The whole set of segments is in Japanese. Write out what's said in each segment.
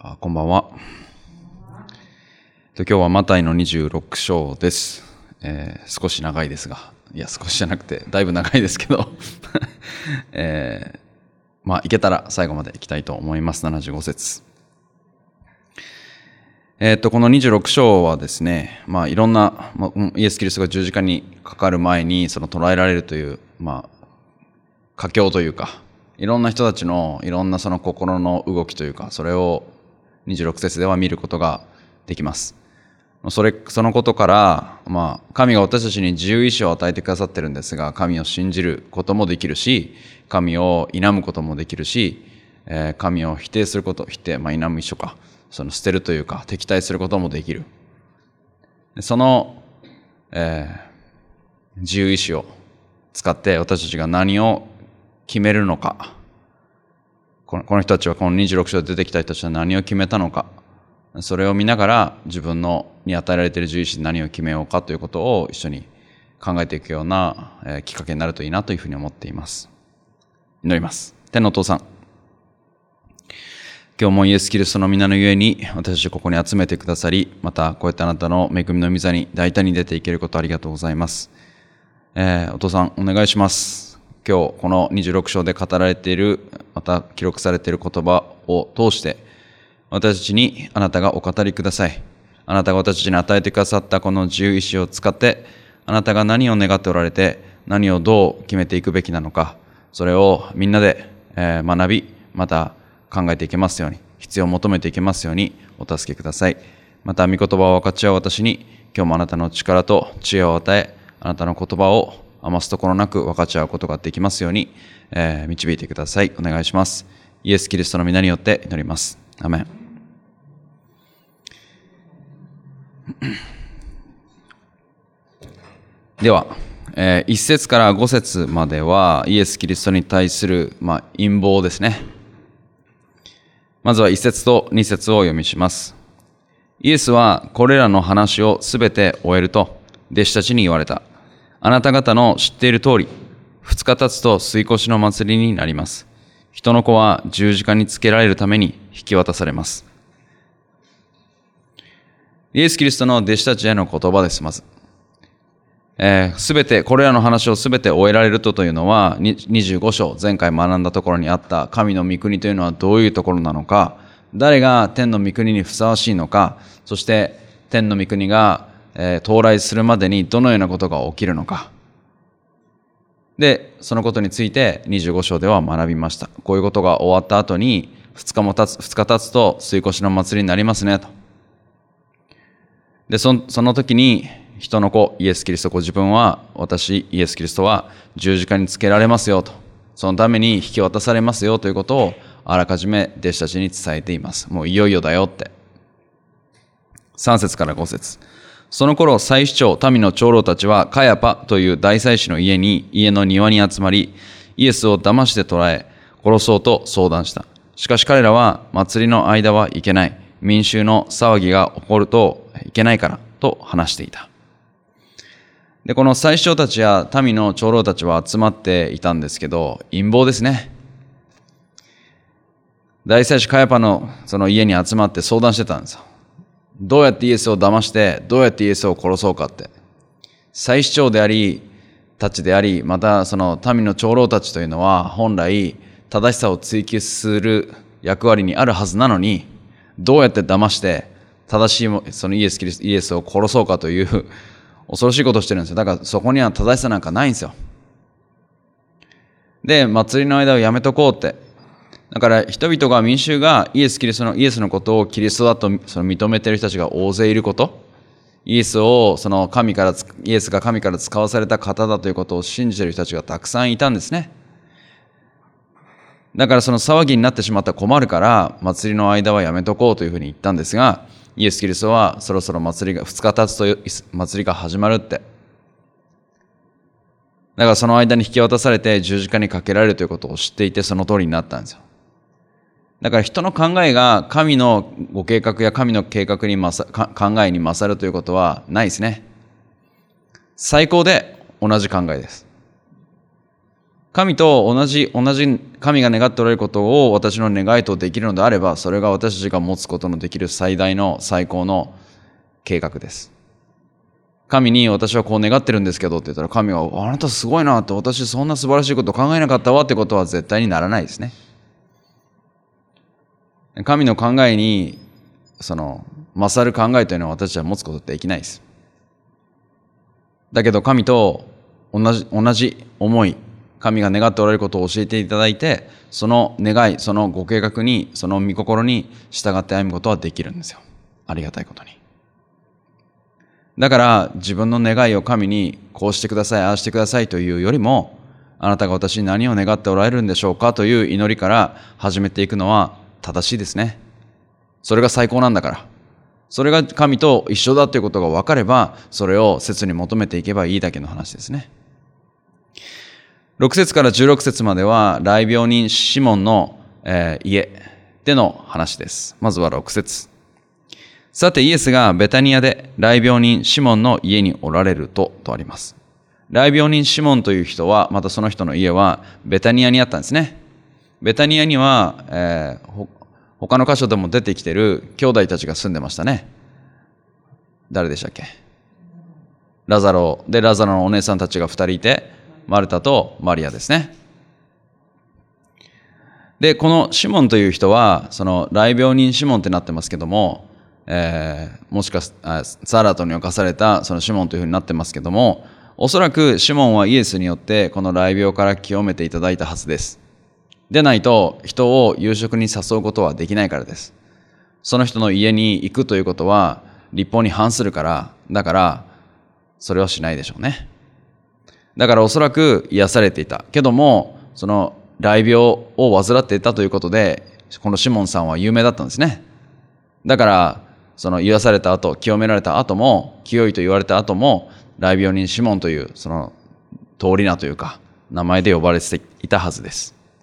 こんばんは。今日はマタイの26章です。少し長いですが、いや少しじゃなくてだいぶ長いですけど、いけたら最後までいきたいと思います。75節。この26章はですね、いろんな、イエス・キリストが十字架にかかる前にその捉えられるという、佳境というか、いろんな人たちのいろんなその心の動きというか、それを26節では見ることができます。そのことから、神が私たちに自由意志を与えてくださってるんですが、神を信じることもできるし、神を否むこともできるし、神を否定すること、否む一緒か、その捨てるというか敵対することもできる。その、自由意志を使って私たちが何を決めるのか、この人たちはこの26章で出てきた人たちは何を決めたのか、それを見ながら自分に与えられている自由意志で何を決めようかということを一緒に考えていくようなきっかけになるといいなというふうに思っています。祈ります。天のお父さん、今日もイエス・キリストの皆のゆえに私たちをここに集めてくださり、またこうやってあなたの恵みの御座に大胆に出ていけることありがとうございます。お父さんお願いします。今日この26章で語られている、また記録されている言葉を通して私たちにあなたがお語りください。あなたが私たちに与えてくださったこの自由意志を使ってあなたが何を願っておられて何をどう決めていくべきなのか、それをみんなで学び、また考えていけますように、必要を求めていけますようにお助けください。また御言葉を分かち合う私に今日もあなたの力と知恵を与え、あなたの言葉を余すところなく分かち合うことができますように、導いてください。お願いします。イエス・キリストの皆によって祈ります。アメン。では、1節から5節まではイエス・キリストに対する、陰謀ですね。まずは1節と2節をお読みします。イエスはこれらの話をすべて終えると弟子たちに言われた。あなた方の知っている通り、2日経つと吸い越しの祭りになります。人の子は十字架につけられるために引き渡されます。イエス・キリストの弟子たちへの言葉です。まずすべてこれらの話をすべて終えられるというのは25章、前回学んだところにあった神の御国というのはどういうところなのか、誰が天の御国にふさわしいのか、そして天の御国が到来するまでにどのようなことが起きるのかで、そのことについて25章では学びました。こういうことが終わった後に2日経つと吸い越しの祭りになりますねと。で、その時に人の子イエス・キリスト、自分は、私イエス・キリストは十字架につけられますよと、そのために引き渡されますよということをあらかじめ弟子たちに伝えています。もういよいよだよって。3節から5節。その頃祭司長、民の長老たちはカヤパという大祭司の家の庭に集まり、イエスを騙して捕らえ殺そうと相談した。しかし彼らは、祭りの間はいけない、民衆の騒ぎが起こるといけないからと話していた。で、この祭司長たちや民の長老たちは集まっていたんですけど、陰謀ですね。大祭司カヤパのその家に集まって相談してたんですよ。どうやってイエスを騙して、どうやってイエスを殺そうかって。祭司長たちであり、またその民の長老たちというのは本来正しさを追求する役割にあるはずなのに、どうやって騙して正しいそのイエスを殺そうかという恐ろしいことをしてるんですよ。だからそこには正しさなんかないんですよ。で、祭りの間をやめとこうって。だから民衆がイエスのことをキリストだとその認めている人たちが大勢いること、イエスが神から使わされた方だということを信じている人たちがたくさんいたんですね。だからその騒ぎになってしまったら困るから祭りの間はやめとこうというふうに言ったんですが、イエス・キリストはそろそろ2日経つと祭りが始まるって。だからその間に引き渡されて十字架にかけられるということを知っていて、その通りになったんですよ。だから人の考えが神のご計画や神の計画に考えに勝るということはないですね。最高で同じ考えです。 神と同じ神が願っておられることを私の願いとできるのであれば、それが私たちが持つことのできる最大の最高の計画です。神に私はこう願ってるんですけどって言ったら、神があなたすごいなって、私そんな素晴らしいこと考えなかったわってことは絶対にならないですね。神の考えに勝る考えというのは私たちは持つことってできないです。だけど神と同じ思い、神が願っておられることを教えていただいて、その願い、そのご計画に、その御心に従って歩むことはできるんですよ。ありがたいことに。だから自分の願いを神にこうしてください、ああしてくださいというよりも、あなたが私に何を願っておられるんでしょうかという祈りから始めていくのは正しいですね。それが最高なんだから。それが神と一緒だということが分かれば、それを切に求めていけばいいだけの話ですね。6節から16節までは癩病人シモンの、家での話です。まずは6節。さてイエスがベタニアで癩病人シモンの家におられるとあります。癩病人シモンという人は、またその人の家はベタニアにあったんですね。ベタニアには、他の箇所でも出てきている兄弟たちが住んでましたね。誰でしたっけ？ラザロで、ラザロのお姉さんたちが2人いて、マルタとマリアですね。で、このシモンという人は、その癩病人シモンってなってますけども、もしかサラトに侵されたそのシモンというふうになってますけども、おそらくシモンはイエスによってこの癩病から清めていただいたはずです。でないと人を夕食に誘うことはできないからです。その人の家に行くということは律法に反するから、だからそれはしないでしょうね。だからおそらく癒されていたけども、その癩病を患っていたということで、このシモンさんは有名だったんですね。だからその癒された後、清められた後も、清いと言われた後も、癩病人シモンというその通り名というか名前で呼ばれていたはずです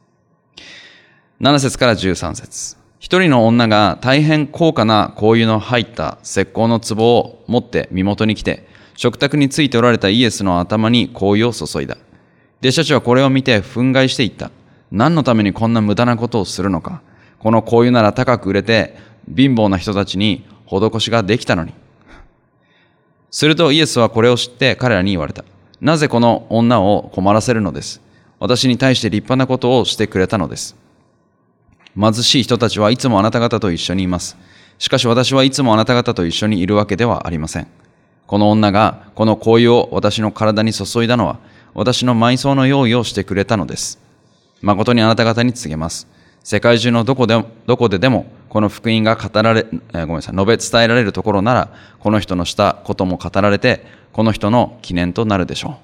。7節から13節。一人の女が大変高価な香油の入った石膏の壺を持って身元に来て、食卓についておられたイエスの頭に香油を注いだ。弟子たちはこれを見て憤慨していった。何のためにこんな無駄なことをするのか。この香油なら高く売れて貧乏な人たちに施しができたのに。するとイエスはこれを知って彼らに言われた。なぜこの女を困らせるのです。私に対して立派なことをしてくれたのです。貧しい人たちはいつもあなた方と一緒にいます。しかし私はいつもあなた方と一緒にいるわけではありません。この女がこの香油を私の体に注いだのは、私の埋葬の用意をしてくれたのです。誠にあなた方に告げます。世界中のどこででもこの福音が述べ伝えられるところなら、この人のしたことも語られて、この人の記念となるでしょう。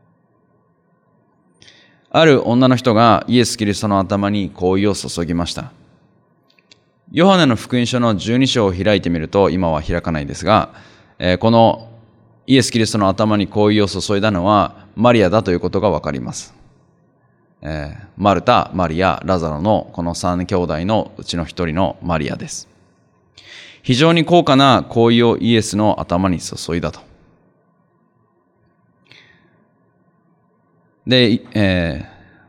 ある女の人がイエス・キリストの頭に香油を注ぎました。ヨハネの福音書の12章を開いてみると、今は開かないですが、このイエス・キリストの頭に香油を注いだのはマリアだということがわかります。マルタ、マリア、ラザロのこの3兄弟のうちの一人のマリアです。非常に高価な香油をイエスの頭に注いだと。で、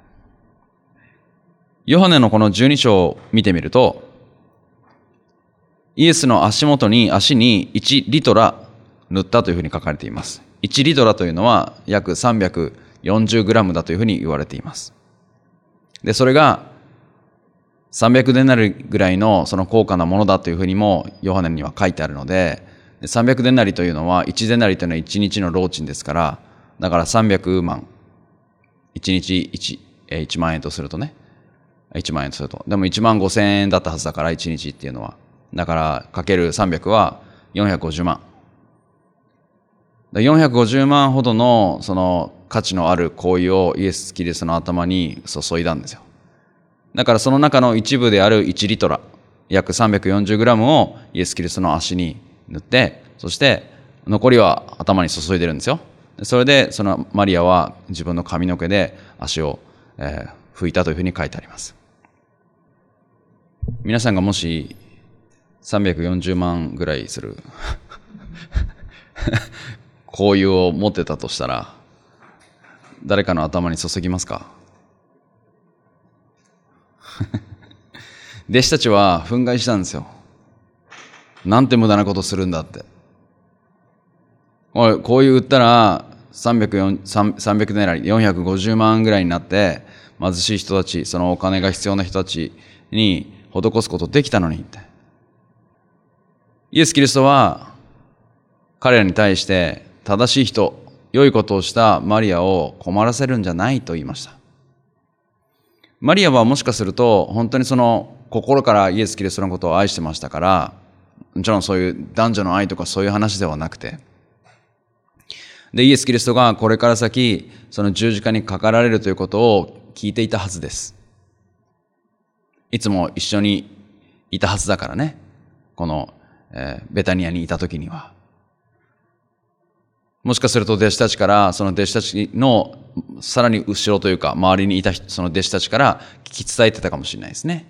ヨハネのこの12章を見てみると、イエスの足に1リトラ塗ったというふうに書かれています。1リトラというのは約340グラムだというふうに言われています。で、それが300デナリぐらいのその高価なものだというふうにもヨハネには書いてあるので、300デナリというのは1デナリというのは1日の労賃ですから、だから300万、1日 1万円とするとね、1万円とすると、でも1万5千円だったはずだから1日っていうのは、だからかける300は450万。450万ほどのその価値のある香油をイエス・キリストの頭に注いだんですよ。だからその中の一部である1リトラ、約340グラムをイエス・キリストの足に塗って、そして残りは頭に注いでるんですよ。それでそのマリアは自分の髪の毛で足を、拭いたというふうに書いてあります。皆さんがもし340万ぐらいする香油を持ってたとしたら、誰かの頭に注ぎますか？ 弟子たちは憤慨したんですよ。なんて無駄なことするんだって。おい、こういう売ったら300デナリ、450万ぐらいになって、貧しい人たち、そのお金が必要な人たちに施すことできたのにって。イエス・キリストは彼らに対して正しい人、良いことをしたマリアを困らせるんじゃないと言いました。マリアはもしかすると本当にその心からイエス・キリストのことを愛してましたから、もちろんそういう男女の愛とかそういう話ではなくて、で、イエス・キリストがこれから先、その十字架にかかられるということを聞いていたはずです。いつも一緒にいたはずだからね。この、ベタニアにいた時には。もしかすると弟子たちから、その弟子たちのさらに後ろというか、周りにいたその弟子たちから聞き伝えてたかもしれないですね。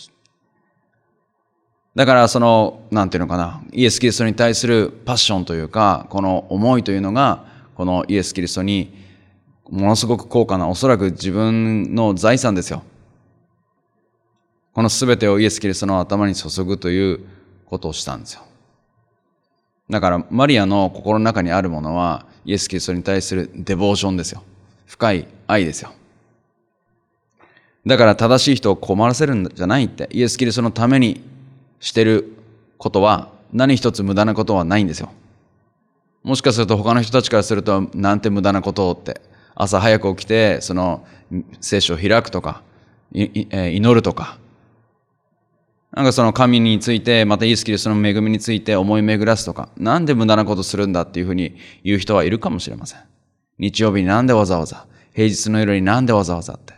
だからその、なんていうのかな、イエス・キリストに対するパッションというか、この思いというのが、このイエス・キリストにものすごく高価な、おそらく自分の財産ですよ。このすべてをイエス・キリストの頭に注ぐということをしたんですよ。だからマリアの心の中にあるものはイエス・キリストに対するデボーションですよ。深い愛ですよ。だから正しい人を困らせるんじゃないって、イエス・キリストのためにしてることは何一つ無駄なことはないんですよ。もしかすると他の人たちからすると、なんて無駄なことって、朝早く起きてその聖書を開くとか祈るとか、なんかその神について、またイエス・キリストの恵みについて思い巡らすとか、なんで無駄なことするんだっていうふうに言う人はいるかもしれません。日曜日になんでわざわざ、平日の夜になんでわざわざって。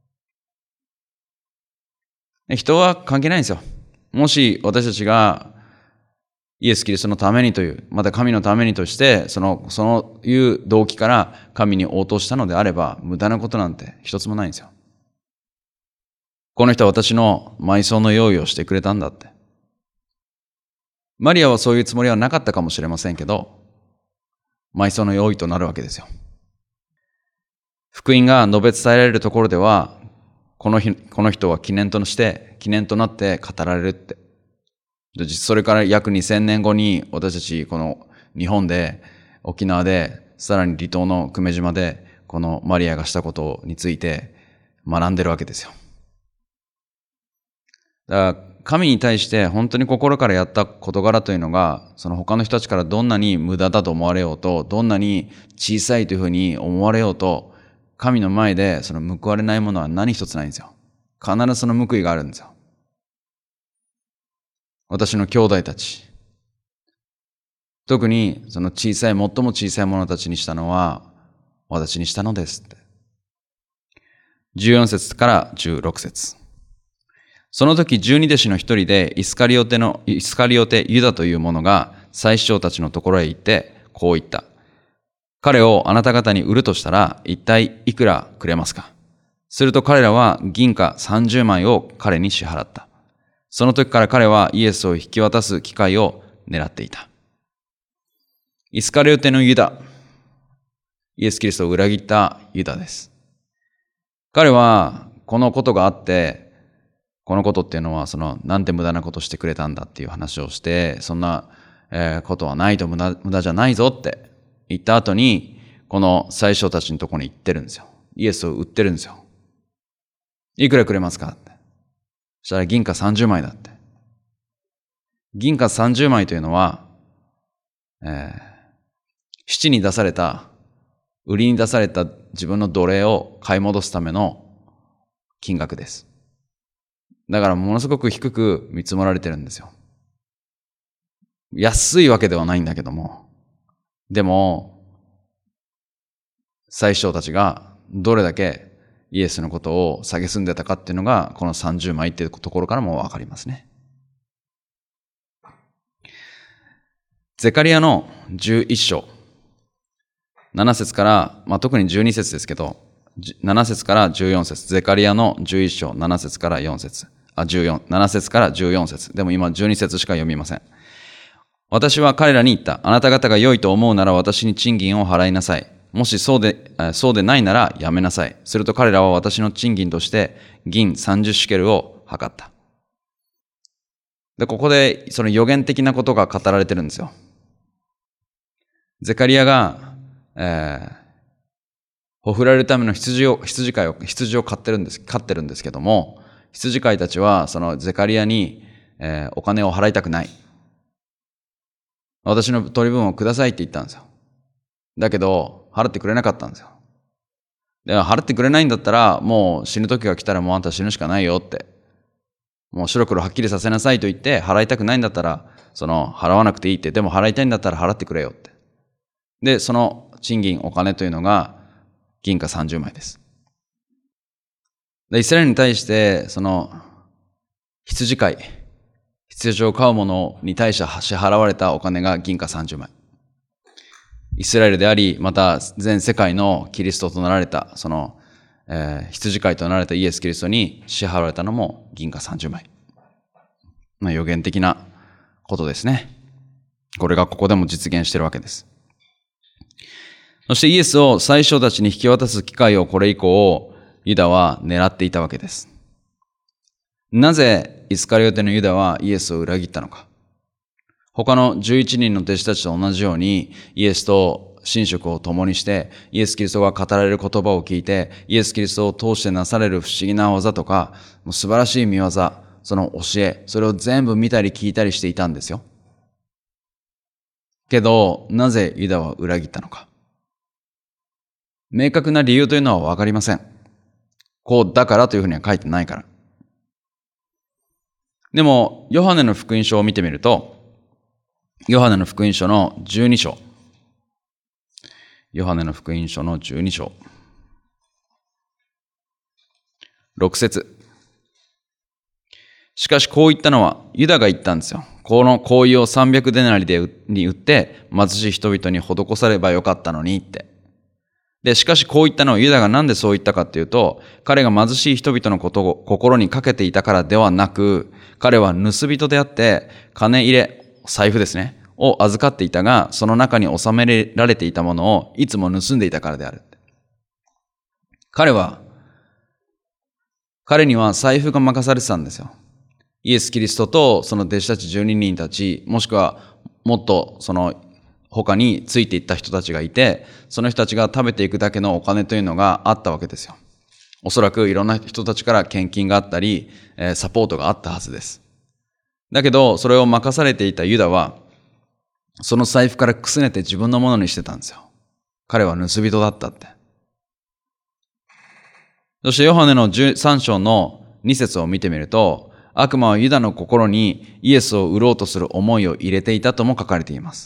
人は関係ないんですよ。もし私たちがイエス・キリストのためにという、また神のためにとして、そのいう動機から神に応答したのであれば、無駄なことなんて一つもないんですよ。この人は私の埋葬の用意をしてくれたんだって。マリアはそういうつもりはなかったかもしれませんけど、埋葬の用意となるわけですよ。福音が述べ伝えられるところでは、この人は記念となって語られるって。それから約2000年後に私たちこの日本で、沖縄で、さらに離島の久米島で、このマリアがしたことについて学んでるわけですよ。だから神に対して本当に心からやった事柄というのが、その他の人たちからどんなに無駄だと思われようと、どんなに小さいというふうに思われようと、神の前でその報われないものは何一つないんですよ。必ずその報いがあるんですよ。私の兄弟たち、特にその最も小さい者たちにしたのは私にしたのですって。14節から16節。その時12弟子の一人でイスカリオテユダという者が祭司長たちのところへ行ってこう言った。彼をあなた方に売るとしたら一体いくらくれますか。すると彼らは銀貨30枚を彼に支払った。その時から彼はイエスを引き渡す機会を狙っていた。イスカリオテのユダ、イエス・キリストを裏切ったユダです。彼はこのことがあって、このことっていうのはなんて無駄なことしてくれたんだっていう話をして、そんなことはないと無駄じゃないぞって言った後に、この祭司長たちのところに行ってるんですよ。イエスを売ってるんですよ。いくらくれますかって。そしたら銀貨30枚だって。銀貨30枚というのは、七に出された、売りに出された自分の奴隷を買い戻すための金額です。だからものすごく低く見積もられてるんですよ。安いわけではないんだけども、でも、祭司長たちがどれだけイエスのことを蔑んでたかっていうのが、この30枚っていうところからもわかりますね。ゼカリヤの11章、7節から、特に12節ですけど、7節から14節、ゼカリヤの11章、7節から4節、7節から14節。でも今12節しか読みません。私は彼らに言った。あなた方が良いと思うなら私に賃金を払いなさい。 もしそうでないならやめなさい。すると彼らは私の賃金として銀30シュケルを測った。で、ここでその予言的なことが語られてるんですよ。ゼカリアが、ほふられるための羊を飼ってるんですけども、羊飼いたちはそのゼカリアに、お金を払いたくない。私の取り分をくださいって言ったんですよ。だけど、払ってくれなかったんですよ。で、払ってくれないんだったら、もう死ぬ時が来たらもうあんた死ぬしかないよって。もう白黒はっきりさせなさいと言って、払いたくないんだったら、払わなくていいって。でも払いたいんだったら払ってくれよって。で、その賃金、お金というのが、銀貨30枚です。で、イスラエルに対して、羊飼い、羊を飼う者に対して支払われたお金が銀貨30枚。イスラエルであり、また全世界のキリストとなられた、羊飼いとなられたイエス・キリストに支払われたのも銀貨30枚。予言的なことですね。これがここでも実現しているわけです。そしてイエスを最初たちに引き渡す機会をこれ以降、ユダは狙っていたわけです。なぜイスカリオテのユダはイエスを裏切ったのか。他の11人の弟子たちと同じようにイエスと寝食を共にしてイエス・キリストが語られる言葉を聞いてイエス・キリストを通してなされる不思議な技とか素晴らしい見業、その教え、それを全部見たり聞いたりしていたんですよ。けどなぜユダは裏切ったのか。明確な理由というのはわかりません。こうだからというふうには書いてないから。でもヨハネの福音書を見てみるとヨハネの福音書の12章。ヨハネの福音書の12章。6節。しかしこう言ったのはユダが言ったんですよ。この香油を300デナリに売って貧しい人々に施さればよかったのにって。で、しかしこう言ったのはユダがなんでそう言ったかっていうと、彼が貧しい人々のことを心にかけていたからではなく、彼は盗人であって、金入れ、財布ですね、を預かっていたが、その中に収められていたものをいつも盗んでいたからである。彼には財布が任されてたんですよ。イエス・キリストとその弟子たち12人たち、もしくはもっとその他についていった人たちがいて、その人たちが食べていくだけのお金というのがあったわけですよ。おそらくいろんな人たちから献金があったり、サポートがあったはずです。だけど、それを任されていたユダは、その財布からくすねて自分のものにしてたんですよ。彼は盗人だったって。そしてヨハネの13章の2節を見てみると、悪魔はユダの心にイエスを売ろうとする思いを入れていたとも書かれています。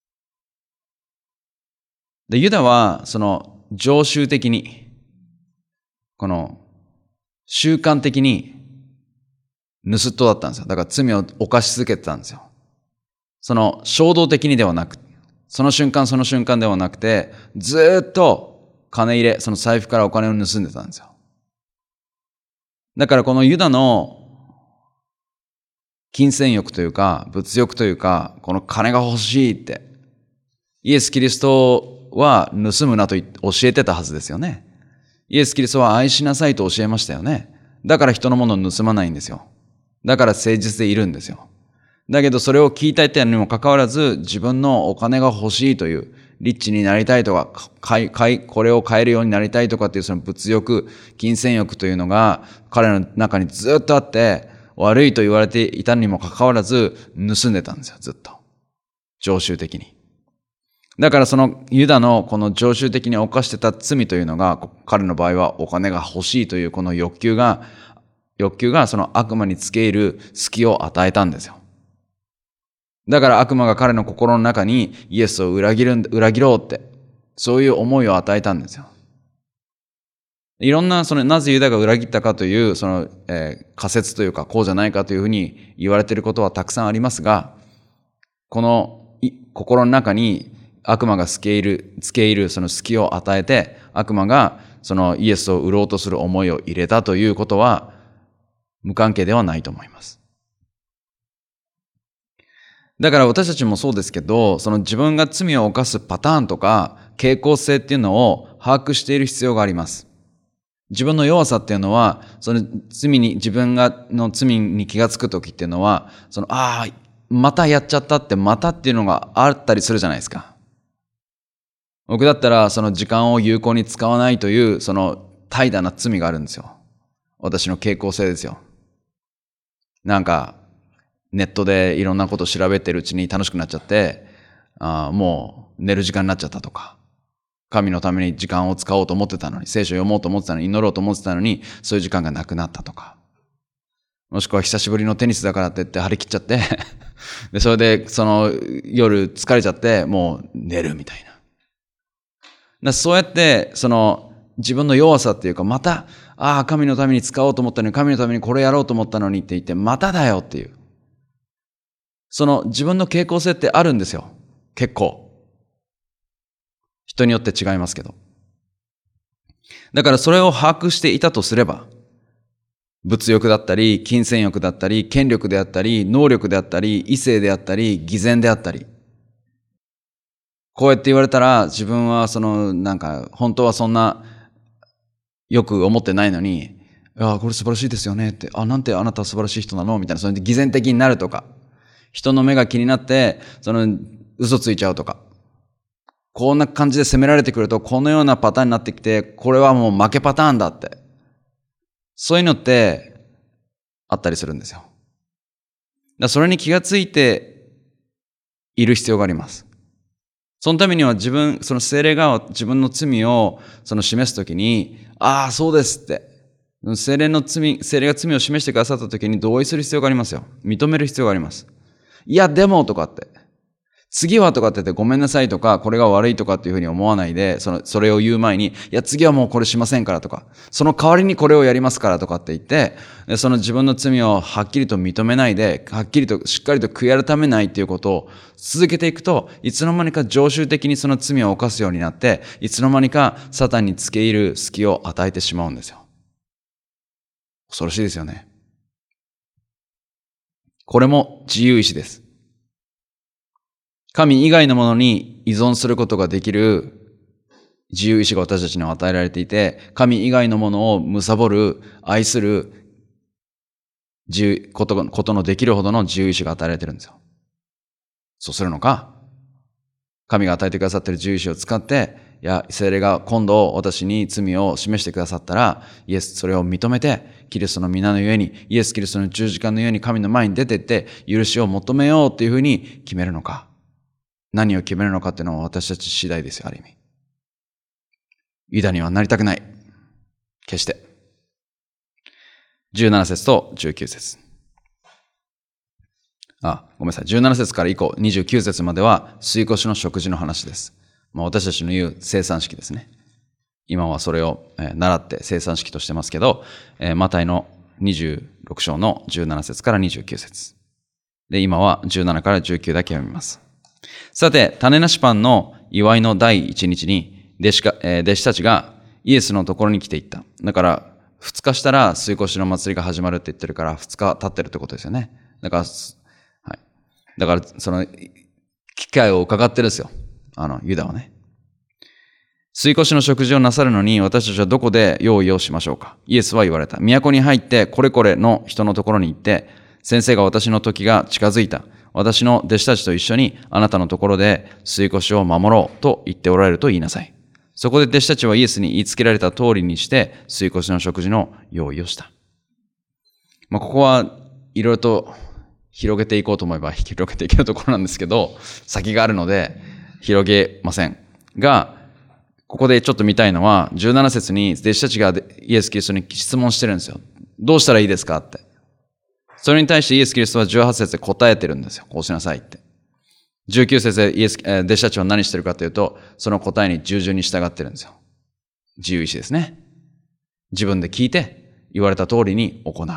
で、ユダはその常習的に、この習慣的に盗人だったんですよ。だから罪を犯し続けてたんですよ。その衝動的にではなく、その瞬間その瞬間ではなくて、ずっと金入れ、その財布からお金を盗んでたんですよ。だからこのユダの金銭欲というか、物欲というか、この金が欲しいって、イエス・キリストは盗むなと教えてたはずですよね。イエス・キリストは愛しなさいと教えましたよね。だから人のものを盗まないんですよ。だから誠実でいるんですよ。だけどそれを聞いたいにもかかわらず、自分のお金が欲しいという、リッチになりたいとか、これを買えるようになりたいとかっていうその物欲、金銭欲というのが彼の中にずっとあって、悪いと言われていたにもかかわらず盗んでたんですよ、ずっと。常習的に。だからそのユダのこの常習的に犯してた罪というのが、彼の場合はお金が欲しいというこの欲求がその悪魔につけ入る隙を与えたんですよ。だから悪魔が彼の心の中にイエスを裏切ろうって、そういう思いを与えたんですよ。いろんななぜユダが裏切ったかという仮説というかこうじゃないかというふうに言われていることはたくさんありますが、この心の中に悪魔がつけ入るその隙を与えて、悪魔がそのイエスを売ろうとする思いを入れたということは無関係ではないと思います。 だから私たちもそうですけど、その自分が罪を犯すパターンとか傾向性っていうのを把握している必要があります。自分の弱さっていうのは、その自分の罪に気がつくときっていうのは、またやっちゃったってまたっていうのがあったりするじゃないですか。僕だったらその時間を有効に使わないというその怠惰な罪があるんですよ。私の傾向性ですよ。なんかネットでいろんなことを調べてるうちに楽しくなっちゃって、もう寝る時間になっちゃったとか、神のために時間を使おうと思ってたのに、聖書を読もうと思ってたのに、祈ろうと思ってたのに、そういう時間がなくなったとか、もしくは久しぶりのテニスだからって言って張り切っちゃってでそれでその夜疲れちゃってもう寝るみたいな。そうやってその自分の弱さっていうか、また神のために使おうと思ったのに、神のためにこれやろうと思ったのにって言って、まただよっていう、その自分の傾向性ってあるんですよ。結構人によって違いますけど。だからそれを把握していたとすれば、物欲だったり、金銭欲だったり、権力であったり、能力であったり、異性であったり、偽善であったり。こうやって言われたら、自分は本当はそんな、よく思ってないのに、これ素晴らしいですよねって、なんてあなたは素晴らしい人なのみたいな、それで偽善的になるとか、人の目が気になって、嘘ついちゃうとか。こんな感じで責められてくると、このようなパターンになってきて、これはもう負けパターンだって。そういうのってあったりするんですよ。それに気がついている必要があります。そのためにはその聖霊が自分の罪を示すときに、そうですって。聖霊が罪を示してくださったときに同意する必要がありますよ。認める必要があります。いや、でもとかって。次はとかって言ってごめんなさいとか、これが悪いとかっていうふうに思わないで、それを言う前に、いや次はもうこれしませんからとか、その代わりにこれをやりますからとかって言って、その自分の罪をはっきりと認めないで、はっきりとしっかりと悔い改めないっていうことを続けていくと、いつの間にか常習的にその罪を犯すようになって、いつの間にかサタンに付け入る隙を与えてしまうんですよ。恐ろしいですよね。これも自由意志です。神以外のものに依存することができる自由意志が私たちには与えられていて、神以外のものを貪る、愛することのできるほどの自由意志が与えられているんですよ。そうするのか、神が与えてくださっている自由意志を使って、聖霊が今度私に罪を示してくださったら、それを認めて、キリストの皆のゆえに、イエス・キリストの十字架のゆえに神の前に出ていって、許しを求めようっていうふうに決めるのか。何を決めるのかっていうのは私たち次第ですよ、ある意味。ユダにはなりたくない。決して。17節と19節。ごめんなさい。17節から以降、29節までは、吸い越しの食事の話です。私たちの言う生産式ですね。今はそれを習って生産式としてますけど、マタイの26章の17節から29節。で、今は17から19だけ読みます。さて、種なしパンの祝いの第一日に弟子たちがイエスのところに来ていった。だから2日したら吸い越しの祭りが始まるって言ってるから2日経ってるってことですよね。だからその機会を伺ってるんですよ。ユダはね。吸い越しの食事をなさるのに私たちはどこで用意をしましょうか。イエスは言われた。都に入ってこれこれの人のところに行って、先生が私の時が近づいた。私の弟子たちと一緒にあなたのところで吸い越しを守ろうと言っておられると言いなさい。そこで弟子たちはイエスに言いつけられた通りにして吸い越しの食事の用意をした。ここはいろいろと広げていこうと思えば広げていけるところなんですけど、先があるので広げませんが、ここでちょっと見たいのは17節に弟子たちがイエス・キリストに質問してるんですよ。どうしたらいいですかって。それに対してイエス・キリストは18節で答えてるんですよ。こうしなさいって。19節で弟子たちは何してるかというと、その答えに従順に従ってるんですよ。自由意志ですね。自分で聞いて言われた通りに行う。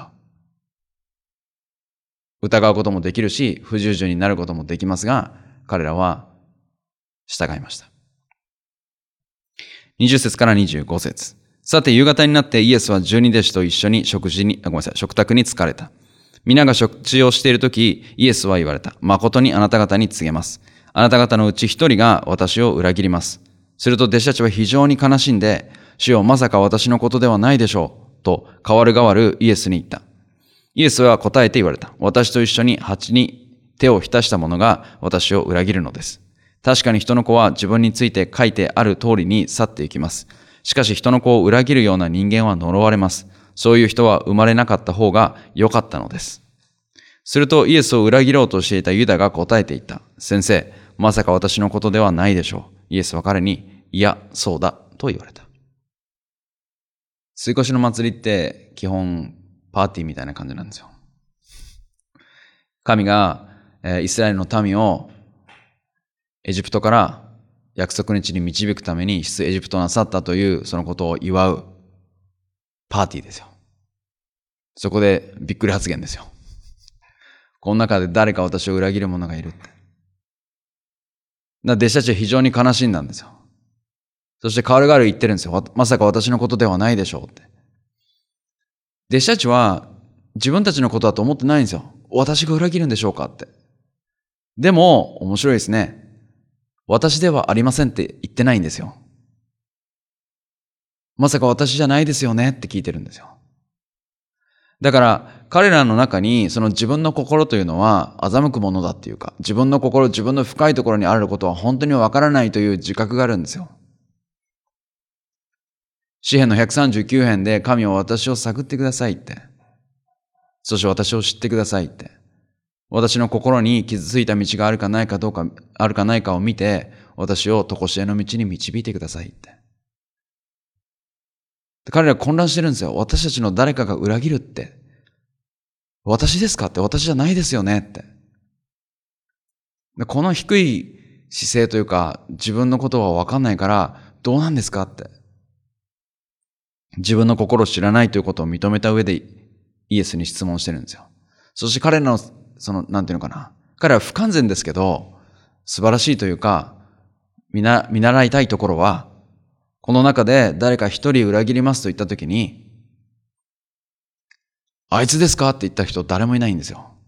疑うこともできるし、不従順になることもできますが、彼らは従いました。20節から25節。さて夕方になってイエスは12弟子と一緒に食卓に疲れた。 皆が食事をしているとき、イエスは言われた。誠にあなた方に告げます。あなた方のうち一人が私を裏切ります。すると弟子たちは非常に悲しんで、主よ、まさか私のことではないでしょう。と、代わる代わるイエスに言った。イエスは答えて言われた。私と一緒に鉢に手を浸した者が私を裏切るのです。確かに人の子は自分について書いてある通りに去っていきます。しかし人の子を裏切るような人間は呪われます。そういう人は生まれなかった方が良かったのです。するとイエスを裏切ろうとしていたユダが答えて言った。先生、まさか私のことではないでしょう。イエスは彼に、いや、そうだ、と言われた。追越の祭りって基本パーティーみたいな感じなんですよ。神がイスラエルの民をエジプトから約束の地に導くために出エジプトなさったというそのことを祝うパーティーですよ。そこでびっくり発言ですよ。この中で誰か私を裏切る者がいるって。弟子たちは非常に悲しんだんですよ。そして代わる代わる言ってるんですよ。まさか私のことではないでしょうって。弟子たちは自分たちのことだと思ってないんですよ。私が裏切るんでしょうかって。でも面白いですね。私ではありませんって言ってないんですよ。まさか私じゃないですよねって聞いてるんですよ。だから彼らの中にその自分の心というのは欺くものだっていうか、自分の心、自分の深いところにあることは本当にわからないという自覚があるんですよ。詩編の139編で神は私を探ってくださいって。そして私を知ってくださいって。私の心に傷ついた道があるかないかどうか、あるかないかを見て、私を常しえの道に導いてくださいって。彼ら混乱してるんですよ。私たちの誰かが裏切るって。私ですかって、私じゃないですよねって。この低い姿勢というか、自分のことは分かんないから、どうなんですかって。自分の心を知らないということを認めた上でイエスに質問してるんですよ。そして彼らの、なんていうのかな。彼らは不完全ですけど、素晴らしいというか、見習いたいところは、この中で誰か一人裏切りますと言ったときに、あいつですかって言った人誰もいないんですよ。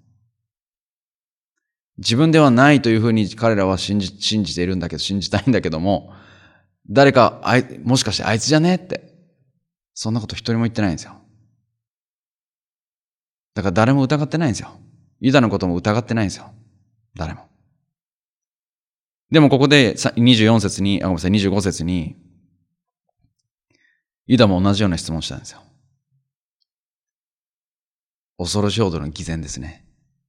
自分ではないというふうに彼らは信じているんだけど、信じたいんだけども、誰か、もしかしてあいつじゃねって、そんなこと一人も言ってないんですよ。だから誰も疑ってないんですよ。ユダのことも疑ってないんですよ。誰も。でもここで25節に、ユダも同じような質問したんですよ。恐ろしいほどの偽善ですね。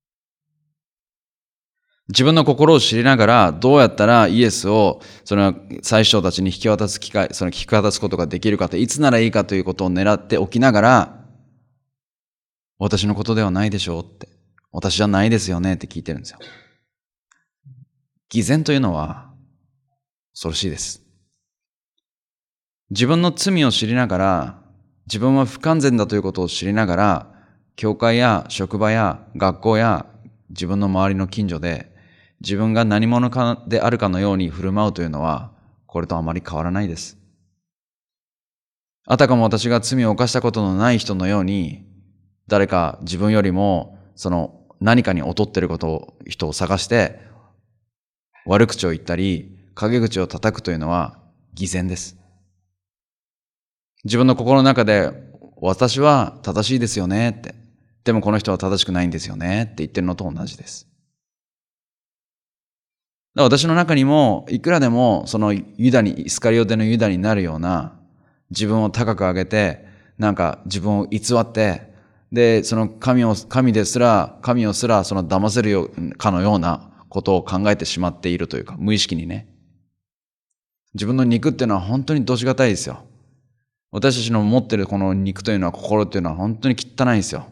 自分の心を知りながら、どうやったらイエスを、最初たちに引き渡す機会、引き渡すことができるかと、いつならいいかということを狙っておきながら、私のことではないでしょうって。私じゃないですよねって聞いてるんですよ。偽善というのは恐ろしいです。自分の罪を知りながら、自分は不完全だということを知りながら、教会や職場や学校や自分の周りの近所で自分が何者かであるかのように振る舞うというのは、これとあまり変わらないです。あたかも私が罪を犯したことのない人のように、誰か自分よりも何かに劣っている人を探して悪口を言ったり陰口を叩くというのは偽善です。自分の心の中で私は正しいですよねって、でもこの人は正しくないんですよねって言ってるのと同じです。私の中にもいくらでもイスカリオテのユダになるような、自分を高く上げて自分を偽ってで、神をすら騙せるかのようなことを考えてしまっているというか、無意識にね。自分の肉っていうのは本当にどしがたいですよ。私たちの持っているこの肉というのは、心っていうのは本当に汚いですよ。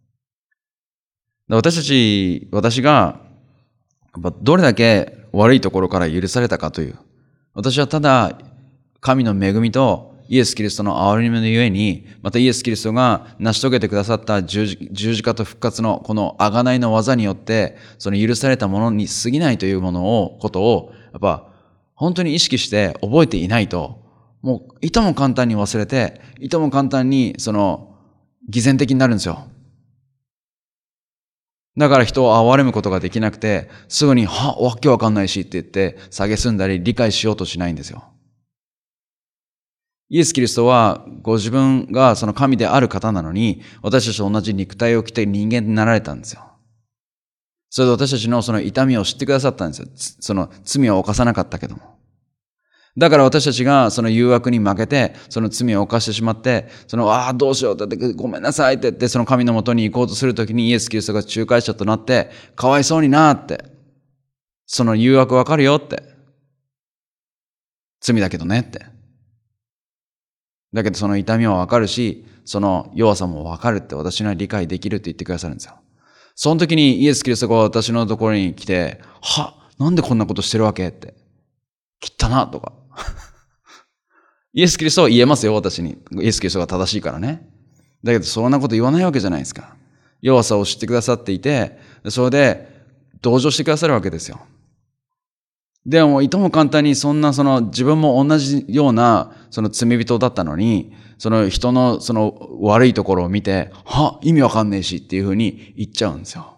私がどれだけ悪いところから許されたかという。私はただ神の恵みとイエス・キリストの憐れみのゆえに、またイエス・キリストが成し遂げてくださった十字架と復活のこの贖いの技によって、許されたものに過ぎないということを、やっぱ本当に意識して覚えていないと、もういとも簡単に忘れて、いとも簡単に偽善的になるんですよ。 だから人を憐れむことができなくて、すぐに、わけわかんないしって言って、蔑んだり理解しようとしないんですよ。イエス・キリストはご自分がその神である方なのに、私たちと同じ肉体を着て人間になられたんですよ。それで私たちのその痛みを知ってくださったんですよ。その罪を犯さなかったけども。だから私たちがその誘惑に負けて、その罪を犯してしまって、どうしようって言って、ごめんなさいって言って、その神のもとに行こうとするときにイエス・キリストが仲介者となって、かわいそうになって、その誘惑わかるよって。罪だけどねって。だけどその痛みはわかるし、その弱さもわかるって私には理解できるって言ってくださるんですよ。その時にイエス・キリストが私のところに来て、なんでこんなことしてるわけって。汚なとか。イエス・キリストは言えますよ、私に。イエス・キリストが正しいからね。だけどそんなこと言わないわけじゃないですか。弱さを知ってくださっていて、それで同情してくださるわけですよ。でも、いとも簡単にそんな自分も同じような罪人だったのに、その人の悪いところを見て、意味わかんねえしっていうふうに言っちゃうんですよ。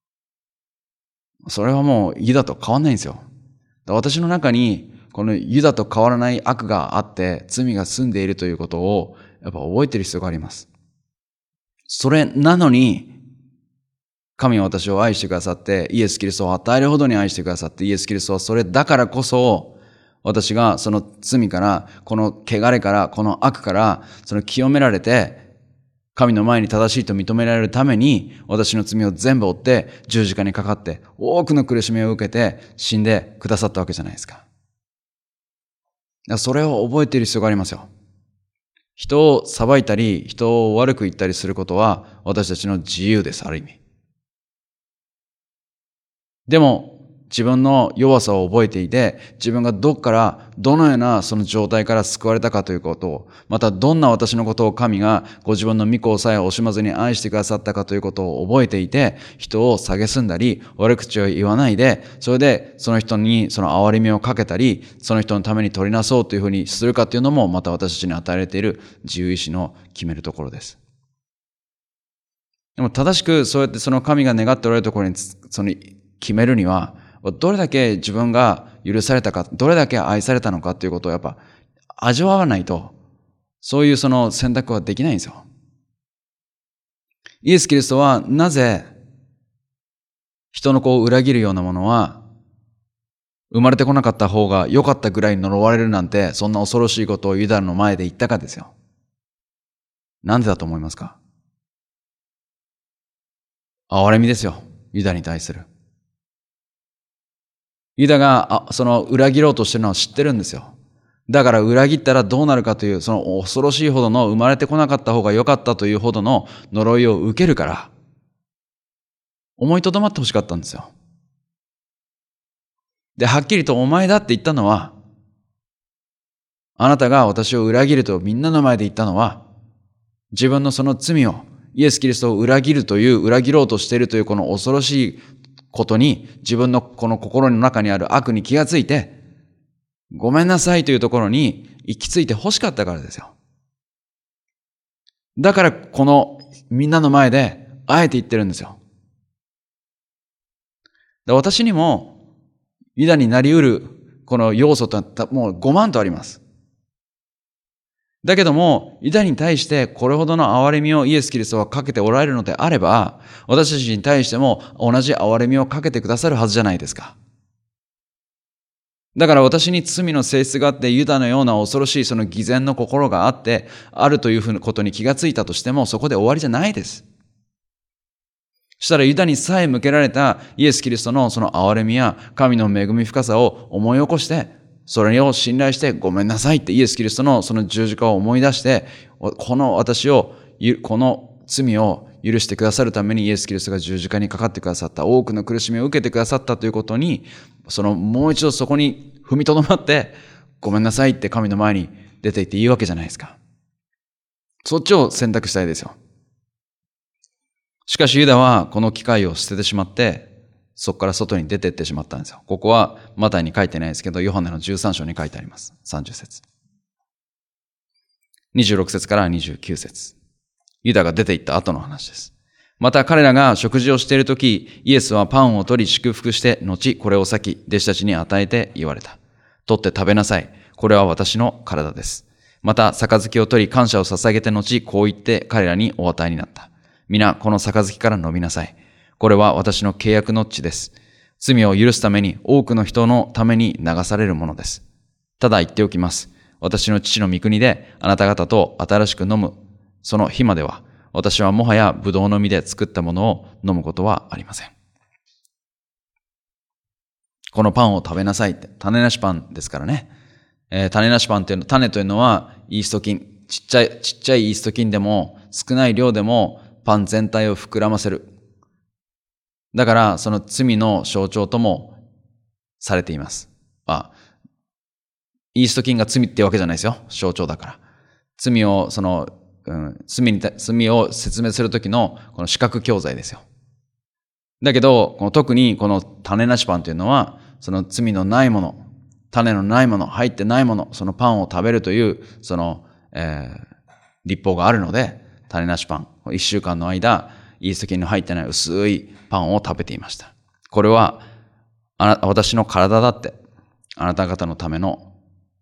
それはもうユダと変わんないんですよ。私の中にこのユダと変わらない悪があって罪が住んでいるということをやっぱ覚えている必要があります。それなのに神は私を愛してくださってイエス・キリストを与えるほどに愛してくださってイエス・キリストはそれだからこそ私がその罪からこの汚れからこの悪から清められて神の前に正しいと認められるために私の罪を全部負って十字架にかかって多くの苦しみを受けて死んでくださったわけじゃないですか。それを覚えている必要がありますよ。人を裁いたり人を悪く言ったりすることは私たちの自由です、ある意味。でも自分の弱さを覚えていて自分がどのようなその状態から救われたかということをまたどんな私のことを神がご自分の御子をさえ惜しまずに愛してくださったかということを覚えていて人を蔑んだり悪口を言わないでそれでその人にその憐れみをかけたりその人のために取りなそうというふうにするかというのもまた私たちに与えられている自由意志の決めるところです。でも正しくそうやってその神が願っておられるところに決めるにはどれだけ自分が許されたか、どれだけ愛されたのかということをやっぱ味わわないと、そういう選択はできないんですよ。イエス・キリストはなぜ人の子を裏切るようなものは生まれてこなかった方が良かったぐらい呪われるなんてそんな恐ろしいことをユダの前で言ったかですよ。なんでだと思いますか？憐れみですよ、ユダに対する。ユダが裏切ろうとしてるのは知ってるんですよ。だから裏切ったらどうなるかというその恐ろしいほどの生まれてこなかった方が良かったというほどの呪いを受けるから思いとどまってほしかったんですよ。で、はっきりとお前だって言ったのはあなたが私を裏切るとみんなの前で言ったのは自分のその罪をイエス・キリストを裏切るという裏切ろうとしているというこの恐ろしいことに自分のこの心の中にある悪に気がついてごめんなさいというところに行き着いて欲しかったからですよ。だからこのみんなの前であえて言ってるんですよ。私にもユダになり得るこの要素ともう5万とあります。だけどもユダに対してこれほどの憐れみをイエス・キリストはかけておられるのであれば私たちに対しても同じ憐れみをかけてくださるはずじゃないですか。だから私に罪の性質があってユダのような恐ろしいその偽善の心があるというふうなことに気がついたとしてもそこで終わりじゃないです。そしたらユダにさえ向けられたイエス・キリストのその憐れみや神の恵み深さを思い起こしてそれを信頼してごめんなさいってイエス・キリストのその十字架を思い出してこの罪を許してくださるためにイエス・キリストが十字架にかかってくださった多くの苦しみを受けてくださったということにもう一度そこに踏みとどまってごめんなさいって神の前に出て行っていいわけじゃないですか。そっちを選択したいですよ。しかしユダはこの機会を捨ててしまってそこから外に出てってしまったんですよ。ここはマタイに書いてないですけどヨハネの13章に書いてあります。30節26節から29節ユダが出て行った後の話です。 また彼らが食事をしているとき、イエスはパンを取り祝福して、後これを裂き、弟子たちに与えて言われた。取って食べなさい。これは私の体です。また、杯を取り感謝を捧げて後、こう言って彼らにお与えになった。皆、この杯から飲みなさい。これは私の契約の血です。罪を許すために多くの人のために流されるものです。ただ言っておきます。私の父の御国であなた方と新しく飲むその日までは、私はもはやブドウの実で作ったものを飲むことはありません。このパンを食べなさいって、種なしパンですからね。種なしパンというの、種というのはイースト菌、ちっちゃいイースト菌でも少ない量でもパン全体を膨らませる。だからその罪の象徴ともされています。イースト菌が罪ってわけじゃないですよ。象徴だから。罪を説明するときのこの視覚教材ですよ。だけど、特にこの種なしパンというのは、その罪のないもの、種のないもの、入ってないもの、そのパンを食べるという、律法があるので、種なしパン、1週間の間、イースト菌の入ってない薄いパンを食べていました。これは、私の体だって、あなた方のための、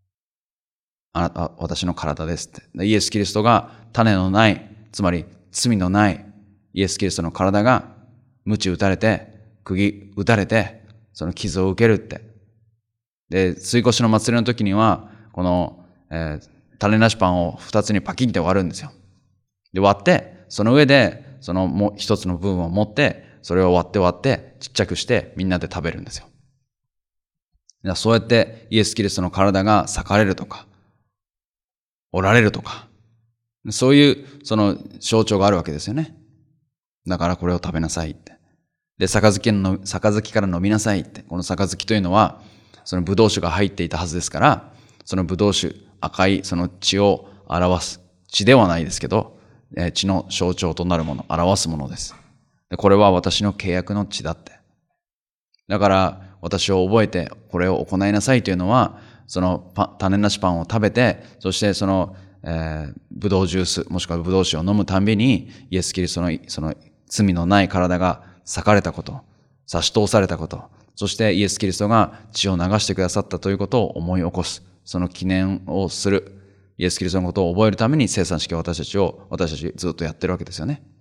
私の体ですって。イエス・キリストが種のない、つまり罪のないイエス・キリストの体が鞭打たれて、釘打たれて、その傷を受けるって。で、追越の祭りの時には、この、種なしパンを2つにパキンって割るんですよ。で、割って、その上で、そのもう一つの部分を持って、それを割ってちっちゃくしてみんなで食べるんですよ。そうやってイエス・キリストの体が裂かれるとか、折られるとか、そういうその象徴があるわけですよね。だからこれを食べなさいって。で、杯から飲みなさいって。この杯というのは、そのブドウ酒が入っていたはずですから、そのブドウ酒、赤いその血を表す。血ではないですけど、血の象徴となるもの、表すものです。で、これは私の契約の血だって。だから、私を覚えてこれを行いなさいというのは、その種なしパンを食べて、そしてその、ブドウジュース、もしくはブドウ酒を飲むたんびに、イエス・キリストのその罪のない体が裂かれたこと、差し通されたこと、そしてイエス・キリストが血を流してくださったということを思い起こす。その記念をする。イエス・キリストのことを覚えるために生産式を私たちずっとやってるわけですよね。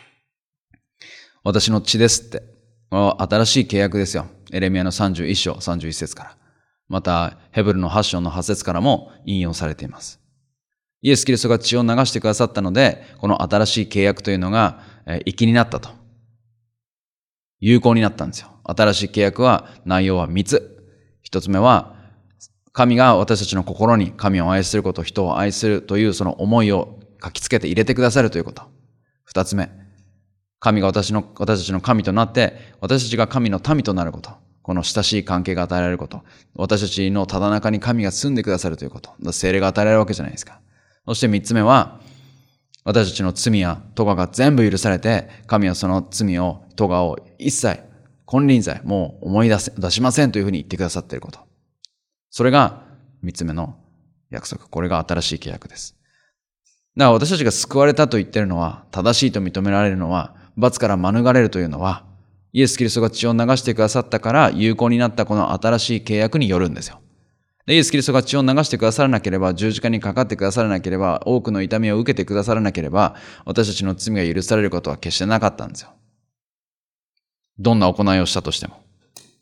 私の血ですって。新しい契約ですよ。エレミヤの31章31節から。また、ヘブルの8章の8節からも引用されています。イエス・キリストが血を流してくださったので、この新しい契約というのが、粋になったと。有効になったんですよ。新しい契約は内容は3つ。1つ目は、神が私たちの心に神を愛すること、人を愛するというその思いを書きつけて入れてくださるということ。2つ目、神が私たちの神となって、私たちが神の民となること。この親しい関係が与えられること。私たちのただ中に神が住んでくださるということ。聖霊が与えられるわけじゃないですか。そして3つ目は、私たちの罪や咎が全部許されて、神はその罪を、咎を一切、金輪際、もう思い出しませんというふうに言ってくださっていること。それが3つ目の約束。これが新しい契約です。だから私たちが救われたと言っているのは、正しいと認められるのは、罰から免れるというのは、イエス・キリストが血を流してくださったから有効になったこの新しい契約によるんですよ。イエス・キリストが血を流してくださらなければ、十字架にかかってくださらなければ、多くの痛みを受けてくださらなければ、私たちの罪が許されることは決してなかったんですよ。どんな行いをしたとしても。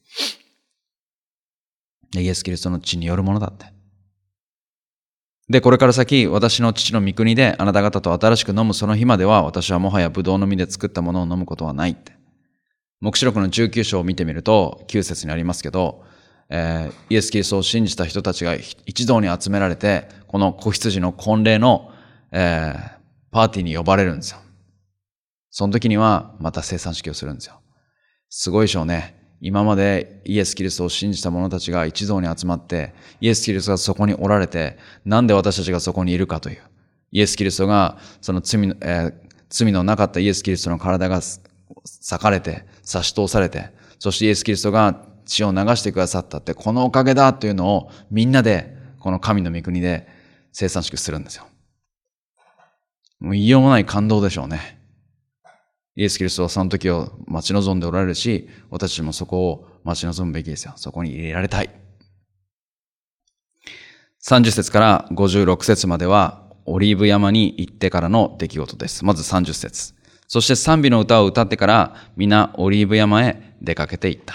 イエス・キリストの血によるものだって。で、これから先、私の父の御国であなた方と新しく飲むその日までは、私はもはやブドウの実で作ったものを飲むことはないって。黙示録の19章を見てみると、9節にありますけど、イエス・キリストを信じた人たちが一堂に集められて、この子羊の婚礼の、パーティーに呼ばれるんですよ。その時にはまた生産式をするんですよ。すごいでしょうね。今までイエス・キリストを信じた者たちが一堂に集まって、イエス・キリストがそこにおられて、なんで私たちがそこにいるかという。イエス・キリストが、その罪のなかったイエス・キリストの体が裂かれて、差し通されて、そしてイエス・キリストが血を流してくださったって、このおかげだというのをみんなで、この神の御国で生産式するんですよ。もう言いようもない感動でしょうね。 イエス・キリストはその時を待ち望んでおられるし、私たちもそこを待ち望むべきですよ。そこに入れられたい。30節から56節までは、オリーブ山に行ってからの出来事です。まず30節。そして賛美の歌を歌ってから、皆オリーブ山へ出かけていった。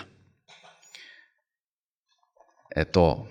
ちょ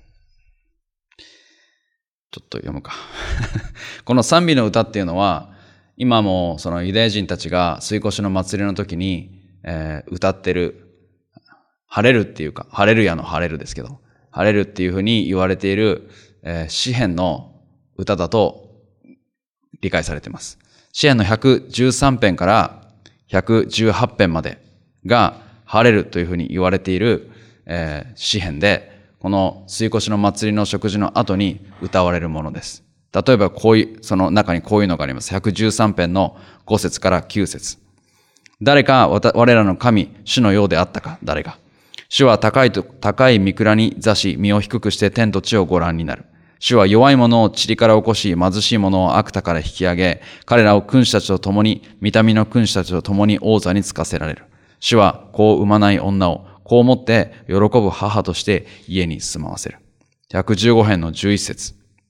っと読むか。この賛美の歌っていうのは、今もそのユダヤ人たちが水越の祭りの時に、歌ってる、ハレルっていうか、ハレルヤのハレルですけど、ハレルっていうふうに言われている、詩編の歌だと理解されています。詩編の113編から118編までがハレルというふうに言われている、詩編で、この水越の祭りの食事の後に歌われるものです。例えばその中にこういうのがあります。113編の5節から9節。誰か我らの神、主のようであったか、誰が。主は高い御蔵に座し、身を低くして天と地をご覧になる。主は弱い者を塵から起こし、貧しい者を悪田から引き上げ、彼らを君主たちと共に、御民の君主たちと共に王座につかせられる。主は子を産まない女を、子を持って喜ぶ母として家に住まわせる。115編の11節。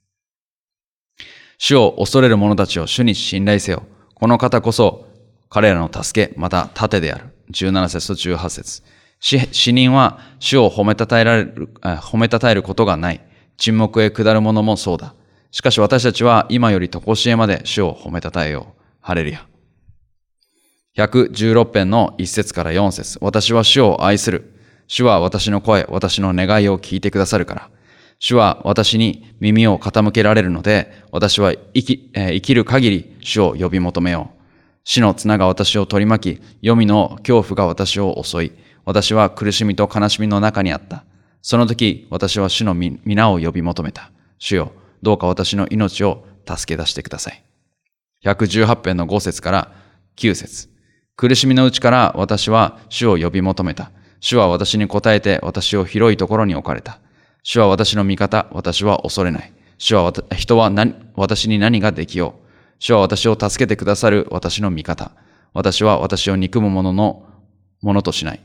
主を恐れる者たちを主に信頼せよ。この方こそ彼らの助け、また盾である。17節と18節。死人は主を褒めたたえることがない。沈黙へ下る者もそうだ。しかし私たちは今より常しえまで主を褒めたたえよう。ハレルヤ。116編の1節から4節。私は主を愛する。主は私の声、私の願いを聞いてくださるから。主は私に耳を傾けられるので、私は生きる限り主を呼び求めよう。死の綱が私を取り巻き、黄泉の恐怖が私を襲い、私は苦しみと悲しみの中にあった。その時、私は主の皆を呼び求めた。主よ、どうか私の命を助け出してください。118編の5節から9節。苦しみのうちから私は主を呼び求めた。主は私に答えて私を広いところに置かれた。主は私の味方、私は恐れない。人は私に何ができよう。主は私を助けてくださる私の味方。私は私を憎むものとしない。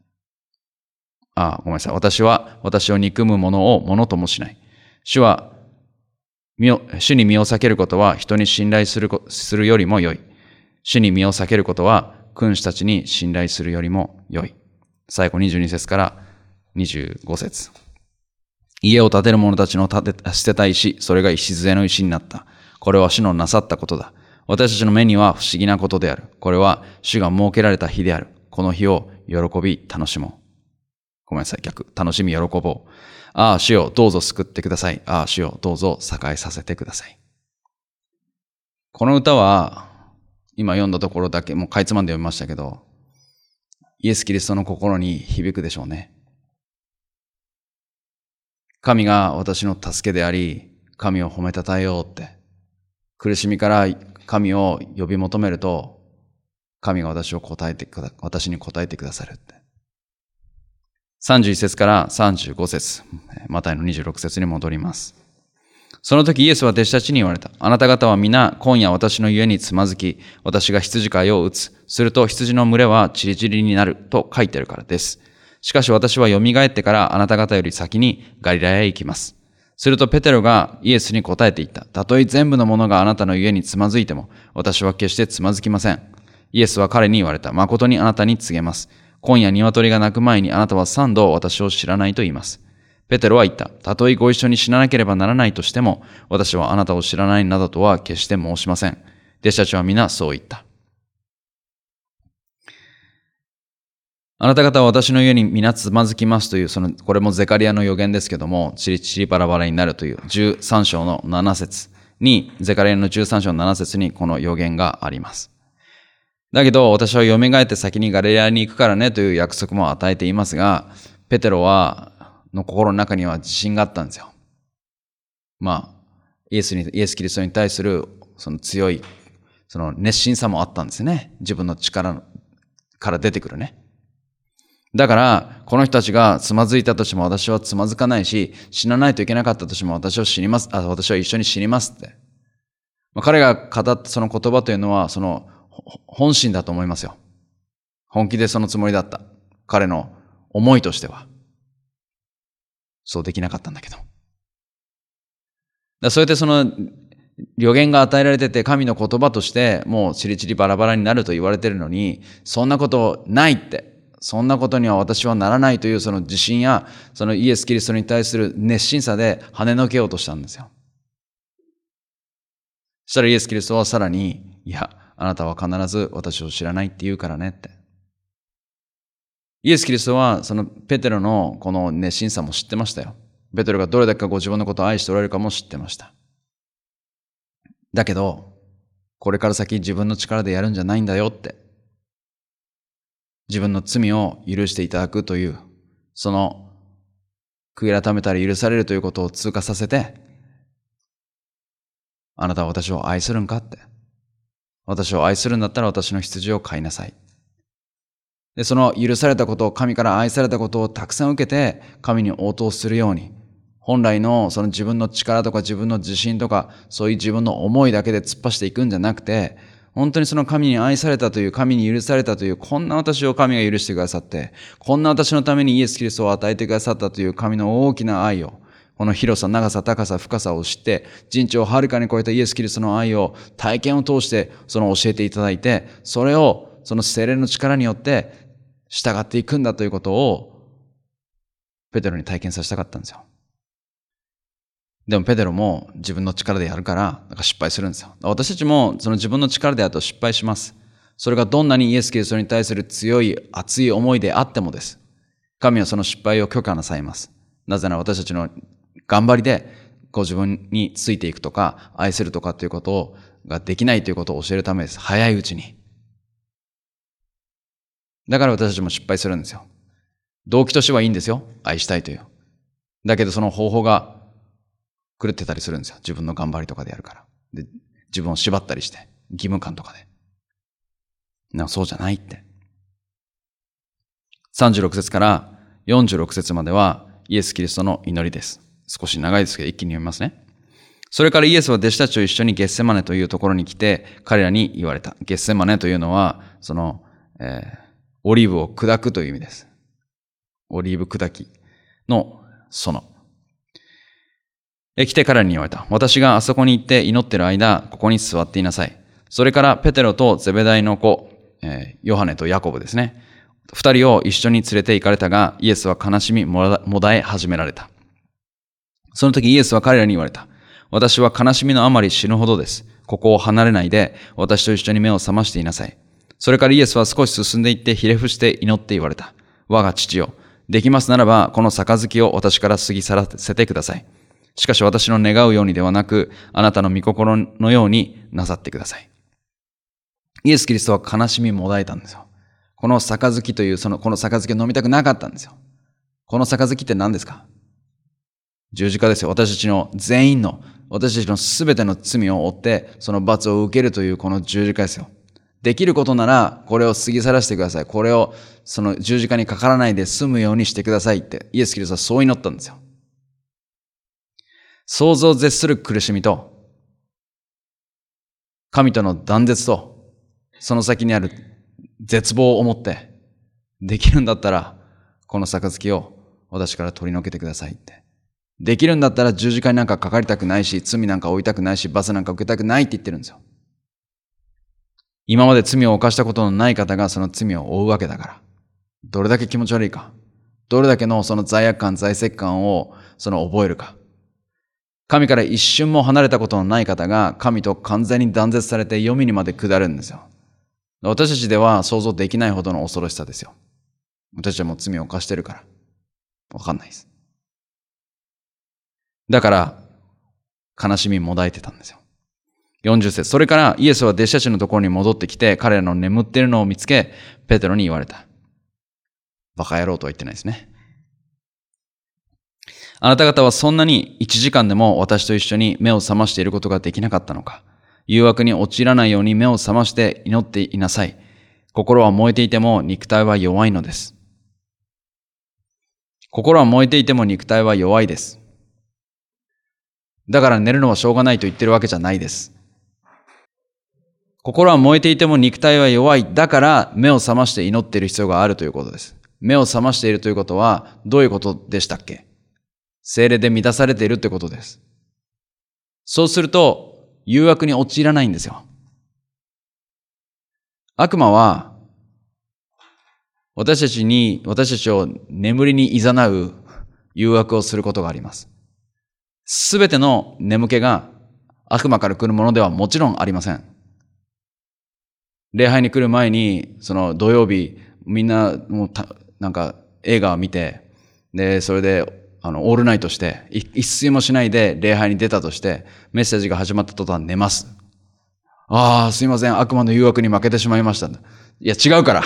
ごめんなさい。私は私を憎むものをものともしない。主に身を避けることは人に信頼するよりも良い。主に身を避けることは君主たちに信頼するよりも良い。最後22節から25節。家を建てる者たちの捨てた石、それが礎の石になった。これは主のなさったことだ。私たちの目には不思議なことである。これは主が設けられた日である。この日を喜び楽しもう。ごめんなさい、逆。楽しみ喜ぼう。主よ、どうぞ救ってください。主よ、どうぞ栄えさせてください。この歌は、今読んだところだけ、もうかいつまんで読みましたけど、イエス・キリストの心に響くでしょうね。神が私の助けであり、神を褒めたたえようって。苦しみから神を呼び求めると、神が私に答えてくださるって。31節から35節、マタイの26節に戻ります。その時イエスは弟子たちに言われた。あなた方は皆今夜私の家につまずき、私が羊飼いを打つ。すると羊の群れはちりちりになると書いてあるからです。しかし私は蘇ってからあなた方より先にガリラヤへ行きます。するとペテロがイエスに答えて言った。たとえ全部のものがあなたの家につまずいても、私は決してつまずきません。イエスは彼に言われた。誠にあなたに告げます。今夜鶏が鳴く前にあなたは3度私を知らないと言います。ペテロは言った。たとえご一緒に死ななければならないとしても、私はあなたを知らないなどとは決して申しません。弟子たちは皆そう言った。あなた方は私の家に皆つまずきますという、これもゼカリアの予言ですけども、チリバラバラになるという13章の7節に、ゼカリアの13章の7節にこの予言があります。だけど、私は蘇って先にガリラヤに行くからねという約束も与えていますが、ペテロの心の中には自信があったんですよ。イエス・キリストに対するその強い、その熱心さもあったんですね。自分の力から出てくるね。だから、この人たちがつまずいたとしても私はつまずかないし、死なないといけなかったとしても私は一緒に死にますって。彼が語ったその言葉というのは、その本心だと思いますよ。本気でそのつもりだった。彼の思いとしては。そうできなかったんだけど。そうやってその予言が与えられてて、神の言葉としてもうチリチリバラバラになると言われてるのに、そんなことないって、そんなことには私はならないというその自信や、そのイエス・キリストに対する熱心さで跳ねのけようとしたんですよ。そしたらイエス・キリストはさらに、いや、あなたは必ず私を知らないって言うからねって。イエス・キリストはそのペテロのこの熱心さも知ってましたよ。ペテロがどれだけご自分のことを愛しておられるかも知ってました。だけど、これから先自分の力でやるんじゃないんだよって。自分の罪を許していただくという、その悔い改めたら許されるということを通過させて、あなたは私を愛するんかって。私を愛するんだったら私の羊を飼いなさい。で、その許されたことを、神から愛されたことをたくさん受けて、神に応答するように、本来のその自分の力とか自分の自信とか、そういう自分の思いだけで突っ走っていくんじゃなくて、本当にその神に愛されたという、神に許されたという、こんな私を神が許してくださって、こんな私のためにイエス・キリストを与えてくださったという神の大きな愛を、この広さ、長さ、高さ、深さを知って、人知をはるかに超えたイエス・キリストの愛を体験を通してその教えていただいて、それをその聖霊の力によって従っていくんだということを、ペテロに体験させたかったんですよ。でもペテロも自分の力でやるから失敗するんですよ。私たちもその自分の力でやると失敗します。それがどんなにイエス・キリストに対する強い熱い思いであってもです。神はその失敗を許可なさいます。なぜなら私たちの頑張りでご自分についていくとか愛するとかということができないということを教えるためです。早いうちに。だから私たちも失敗するんですよ。動機としてはいいんですよ。愛したいという。だけどその方法が狂ってたりするんですよ。自分の頑張りとかでやるから。で、自分を縛ったりして、義務感とかで。そうじゃないって。36節から46節まではイエス・キリストの祈りです。少し長いですけど一気に読みますね。それからイエスは弟子たちと一緒にゲッセマネというところに来て彼らに言われた。ゲッセマネというのはその、オリーブを砕くという意味です。オリーブ砕きの園。来て彼らに言われた。私があそこに行って祈ってる間、ここに座っていなさい。それからペテロとゼベダイの子、ヨハネとヤコブですね。二人を一緒に連れて行かれたが、イエスは悲しみもだえ始められた。その時イエスは彼らに言われた。私は悲しみのあまり死ぬほどです。ここを離れないで、私と一緒に目を覚ましていなさい。それからイエスは少し進んでいってひれ伏して祈って言われた。我が父よ、できますならば、この杯を私から過ぎ去らせてください。しかし私の願うようにではなく、あなたの御心のようになさってください。イエス・キリストは悲しみもだえたんですよ。この杯という、この杯を飲みたくなかったんですよ。この杯って何ですか？十字架ですよ。私たちの全員の、私たちのすべての罪を負って、その罰を受けるというこの十字架ですよ。できることなら、これを過ぎ去らせてください。これをその十字架にかからないで済むようにしてくださいって、イエス・キリストはそう祈ったんですよ。想像を絶する苦しみと、神との断絶と、その先にある絶望を思って、できるんだったら、この杯を私から取り除けてくださいって。できるんだったら十字架になんかかかりたくないし、罪なんか負いたくないし、罰なんか受けたくないって言ってるんですよ。今まで罪を犯したことのない方がその罪を負うわけだから。どれだけ気持ち悪いか。どれだけのその罪悪感、罪責感を覚えるか。神から一瞬も離れたことのない方が神と完全に断絶されて黄泉にまで下るんですよ。私たちでは想像できないほどの恐ろしさですよ。私たちはもう罪を犯してるから。わかんないです。だから、悲しみもだえてたんですよ。40節。それからイエスは弟子たちのところに戻ってきて、彼らの眠っているのを見つけ、ペテロに言われた。バカ野郎とは言ってないですね。あなた方はそんなに1時間でも私と一緒に目を覚ましていることができなかったのか。誘惑に陥らないように目を覚まして祈っていなさい。心は燃えていても肉体は弱いのです。心は燃えていても肉体は弱いです。だから寝るのはしょうがないと言ってるわけじゃないです。 心は燃えていても肉体は弱い。だから目を覚まして祈っている必要があるということです。目を覚ましているということはどういうことでしたっけ？聖霊で満たされているということです。そうすると誘惑に陥らないんですよ。悪魔は私たちを眠りに誘う誘惑をすることがあります。すべての眠気が悪魔から来るものではもちろんありません。礼拝に来る前に、その土曜日、みんなもうなんか映画を見て、で、それでオールナイトして、一睡もしないで礼拝に出たとして、メッセージが始まった途端寝ます。ああ、すいません、悪魔の誘惑に負けてしまいました。いや、違うから。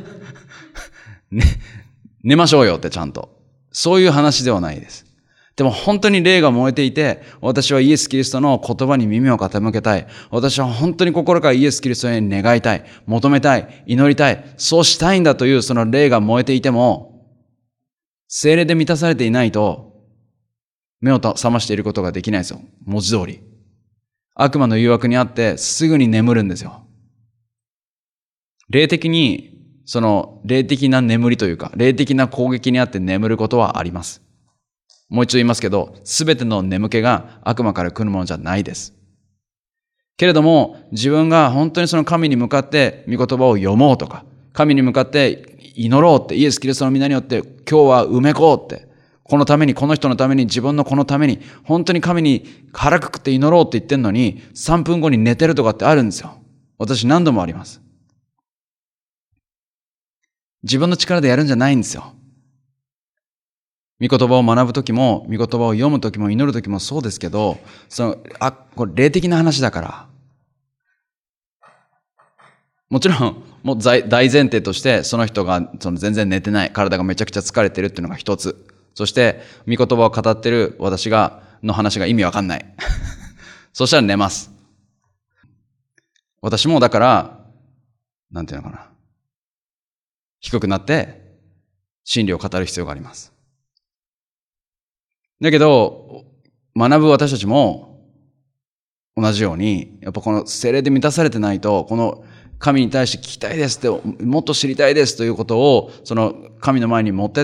寝ましょうよってちゃんと。そういう話ではないです。でも本当に霊が燃えていて、私はイエス・キリストの言葉に耳を傾けたい。私は本当に心からイエス・キリストに願いたい。求めたい。祈りたい。そうしたいんだというその霊が燃えていても、聖霊で満たされていないと、目を覚ましていることができないですよ。文字通り。悪魔の誘惑にあってすぐに眠るんですよ。霊的に、その霊的な眠りというか、霊的な攻撃にあって眠ることはあります。もう一度言いますけど、すべての眠気が悪魔から来るものじゃないです。けれども、自分が本当にその神に向かって御言葉を読もうとか、神に向かって祈ろうって、イエス・キリストの皆によって今日は埋めこうって、このために、この人のために、自分のこのために、本当に神に腹くくって祈ろうって言ってんのに、3分後に寝てるとかってあるんですよ。私何度もあります。自分の力でやるんじゃないんですよ。御言葉を学ぶときも、御言葉を読むときも、祈るときもそうですけど、これ霊的な話だから。もちろん、もう大前提として、その人が全然寝てない、体がめちゃくちゃ疲れてるっていうのが一つ。そして、御言葉を語ってる私の話が意味わかんない。そしたら寝ます。私もだから、なんていうのかな。低くなって、真理を語る必要があります。だけど、学ぶ私たちも同じように、やっぱこの聖霊で満たされてないと、この神に対して聞きたいですって、もっと知りたいですということを、その神の前に持ってって、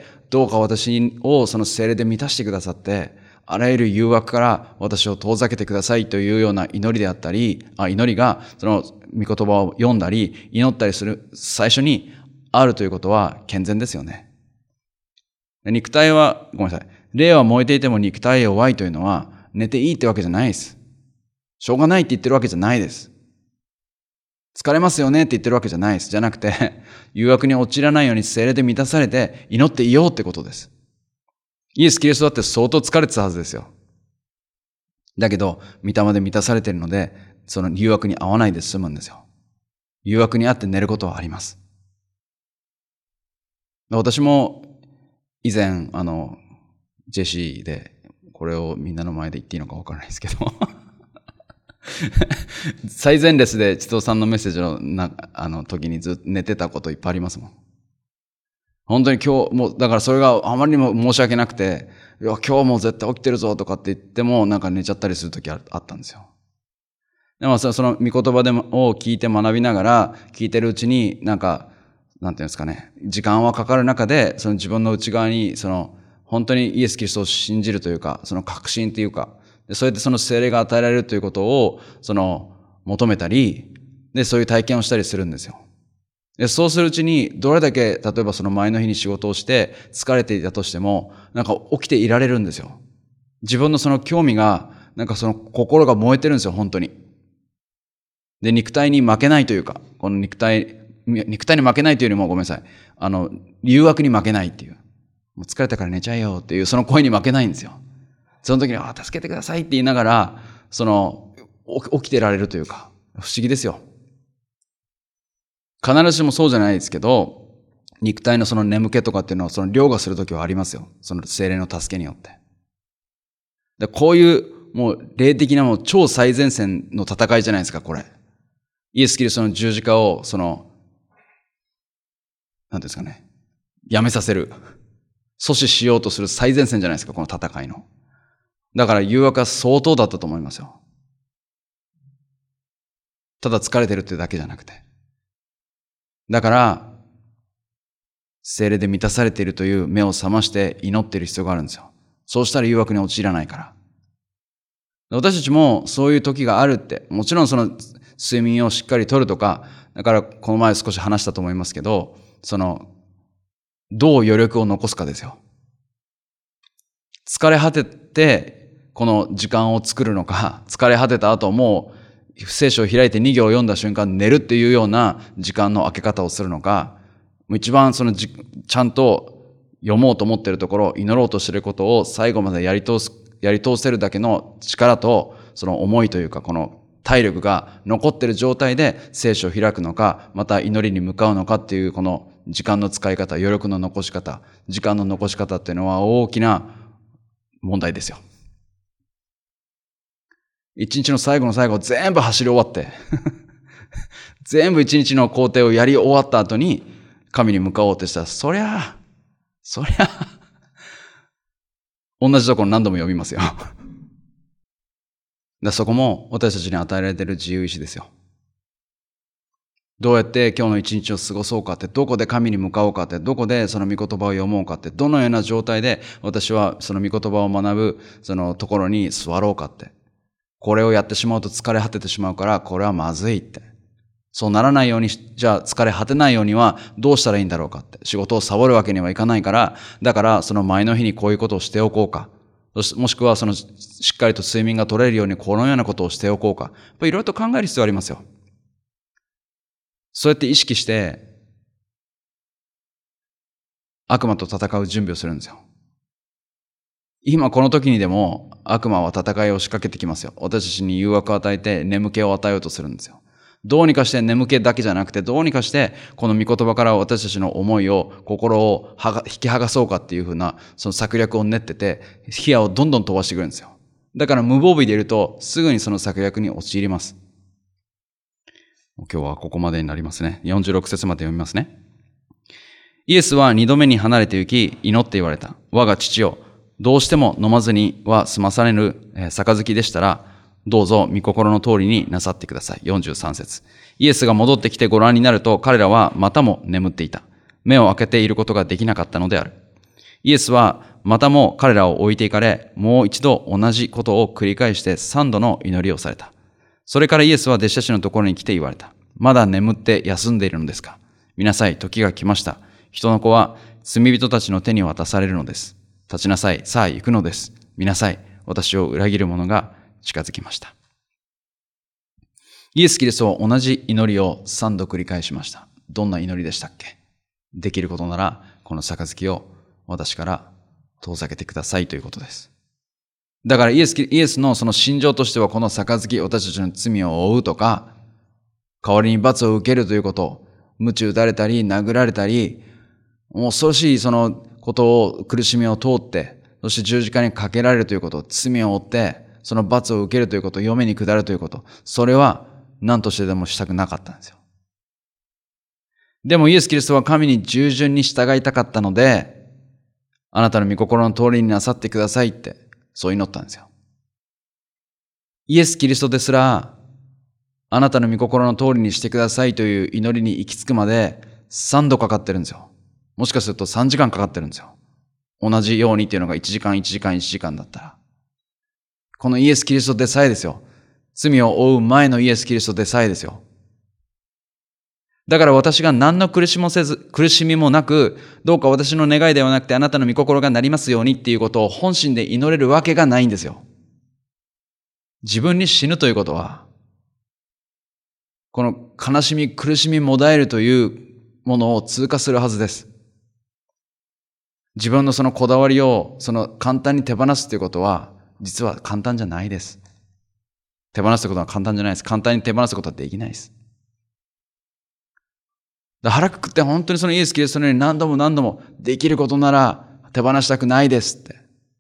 どうか私をその聖霊で満たしてくださって、あらゆる誘惑から私を遠ざけてくださいというような祈りであったり、祈りがその御言葉を読んだり、祈ったりする最初にあるということは健全ですよね。肉体は、ごめんなさい。霊は燃えていても肉体弱いというのは寝ていいってわけじゃないです。しょうがないって言ってるわけじゃないです。疲れますよねって言ってるわけじゃないです。じゃなくて、誘惑に陥らないように聖霊で満たされて祈っていようってことです。イエス・キリストだって相当疲れてたはずですよ。だけど、御霊で満たされているので、その誘惑に合わないで済むんですよ。誘惑にあって寝ることはあります。私も以前、ジェシーで、これをみんなの前で言っていいのか分からないですけど最前列で千藤さんのメッセージの時にずっと寝てたこといっぱいありますもん。本当に今日もうだからそれがあまりにも申し訳なくて、いや今日も絶対起きてるぞとかって言ってもなんか寝ちゃったりする時あったんですよ。でもその御言葉を聞いて学びながら聞いてるうちになんていうんですかね、時間はかかる中でその自分の内側に本当にイエス・キリストを信じるというか、その確信というか、それでその聖霊が与えられるということを求めたり、でそういう体験をしたりするんですよ。でそうするうちにどれだけ例えばその前の日に仕事をして疲れていたとしてもなんか起きていられるんですよ。自分のその興味がなんかその心が燃えてるんですよ、本当に。で肉体に負けないというか、この肉体に負けないというよりもごめんなさい、誘惑に負けないっていう、もう疲れたから寝ちゃえよっていうその声に負けないんですよ。その時に助けてくださいって言いながら起きてられるというか、不思議ですよ。必ずしもそうじゃないですけど、肉体のその眠気とかっていうのは凌駕する時はありますよ。その聖霊の助けによって。でこういうもう霊的なもう超最前線の戦いじゃないですか、これ。イエス・キリストの十字架をなんですかね、やめさせる。阻止しようとする最前線じゃないですか、この戦いの。だから誘惑は相当だったと思いますよ。 ただ疲れてるってだけじゃなくて。だから、聖霊で満たされているという目を覚まして祈っている必要があるんですよ。そうしたら誘惑に陥らないから。私たちもそういう時があるって、もちろんその睡眠をしっかりとるとか、だからこの前少し話したと思いますけど、どう余力を残すかですよ。疲れ果てて、この時間を作るのか、疲れ果てた後もう聖書を開いて2行読んだ瞬間寝るっていうような時間の空け方をするのか、一番ちゃんと読もうと思っているところ、祈ろうとしていることを最後までやり通せるだけの力と、その思いというか、この体力が残っている状態で聖書を開くのか、また祈りに向かうのかっていう、この時間の使い方、余力の残し方、時間の残し方っていうのは大きな問題ですよ。一日の最後の最後全部走り終わって全部一日の工程をやり終わった後に神に向かおうとしたら、そりゃ同じところ何度も読みますよそこも私たちに与えられている自由意志ですよ。どうやって今日の一日を過ごそうかって、どこで神に向かおうかって、どこでその御言葉を読もうかって、どのような状態で私はその御言葉を学ぶそのところに座ろうかって。これをやってしまうと疲れ果ててしまうから、これはまずいって。そうならないように、じゃあ疲れ果てないようにはどうしたらいいんだろうかって。仕事をサボるわけにはいかないから、だからその前の日にこういうことをしておこうか。もしくはしっかりと睡眠が取れるようにこのようなことをしておこうか。やっぱりいろいろと考える必要ありますよ。そうやって意識して、悪魔と戦う準備をするんですよ。今この時にでも悪魔は戦いを仕掛けてきますよ。私たちに誘惑を与えて眠気を与えようとするんですよ。どうにかして眠気だけじゃなくて、どうにかしてこの御言葉から私たちの思いを、心を引き剥がそうかっていうふうな、その策略を練ってて、火矢をどんどん飛ばしてくるんですよ。だから無防備でいると、すぐにその策略に陥ります。今日はここまでになりますね。46節まで読みますね。イエスは2度目に離れて行き、祈って言われた。我が父よ、どうしても飲まずには済まされぬ杯でしたら、どうぞ御心の通りになさってください。43節。イエスが戻ってきてご覧になると、彼らはまたも眠っていた。目を開けていることができなかったのである。イエスはまたも彼らを置いていかれ、もう一度同じことを繰り返して3度の祈りをされた。それからイエスは弟子たちのところに来て言われた。まだ眠って休んでいるのですか。見なさい、時が来ました。人の子は罪人たちの手に渡されるのです。立ちなさい、さあ行くのです。見なさい、私を裏切る者が近づきました。イエス・キリストは同じ祈りを3度繰り返しました。どんな祈りでしたっけ。できることならこの杯を私から遠ざけてくださいということです。だからイエスのその心情としては、この杯、私たちの罪を負うとか、代わりに罰を受けるということ、鞭打たれたり殴られたり、もう恐ろしいそのことを、苦しみを通って、そして十字架にかけられるということ、罪を負ってその罰を受けるということ、嫁に下るということ、それは何としてでもしたくなかったんですよ。でもイエス・キリストは神に従順に従いたかったので、あなたの御心の通りになさってくださいってそう祈ったんですよ。イエス・キリストですら、あなたの御心の通りにしてくださいという祈りに行き着くまで3度かかってるんですよ。もしかすると3時間かかってるんですよ。同じようにっていうのが1時間1時間1時間だったら。このイエス・キリストでさえですよ。罪を負う前のイエス・キリストでさえですよ。だから私が何の苦しみもなく、どうか私の願いではなくてあなたの御心がなりますようにっていうことを本心で祈れるわけがないんですよ。自分に死ぬということは、この悲しみ、苦しみ、もだえるというものを通過するはずです。自分のそのこだわりを簡単に手放すということは、実は簡単じゃないです。手放すことは簡単じゃないです。簡単に手放すことはできないです。腹くくって本当にそのイエス・キリストのように何度も何度もできることなら手放したくないですって。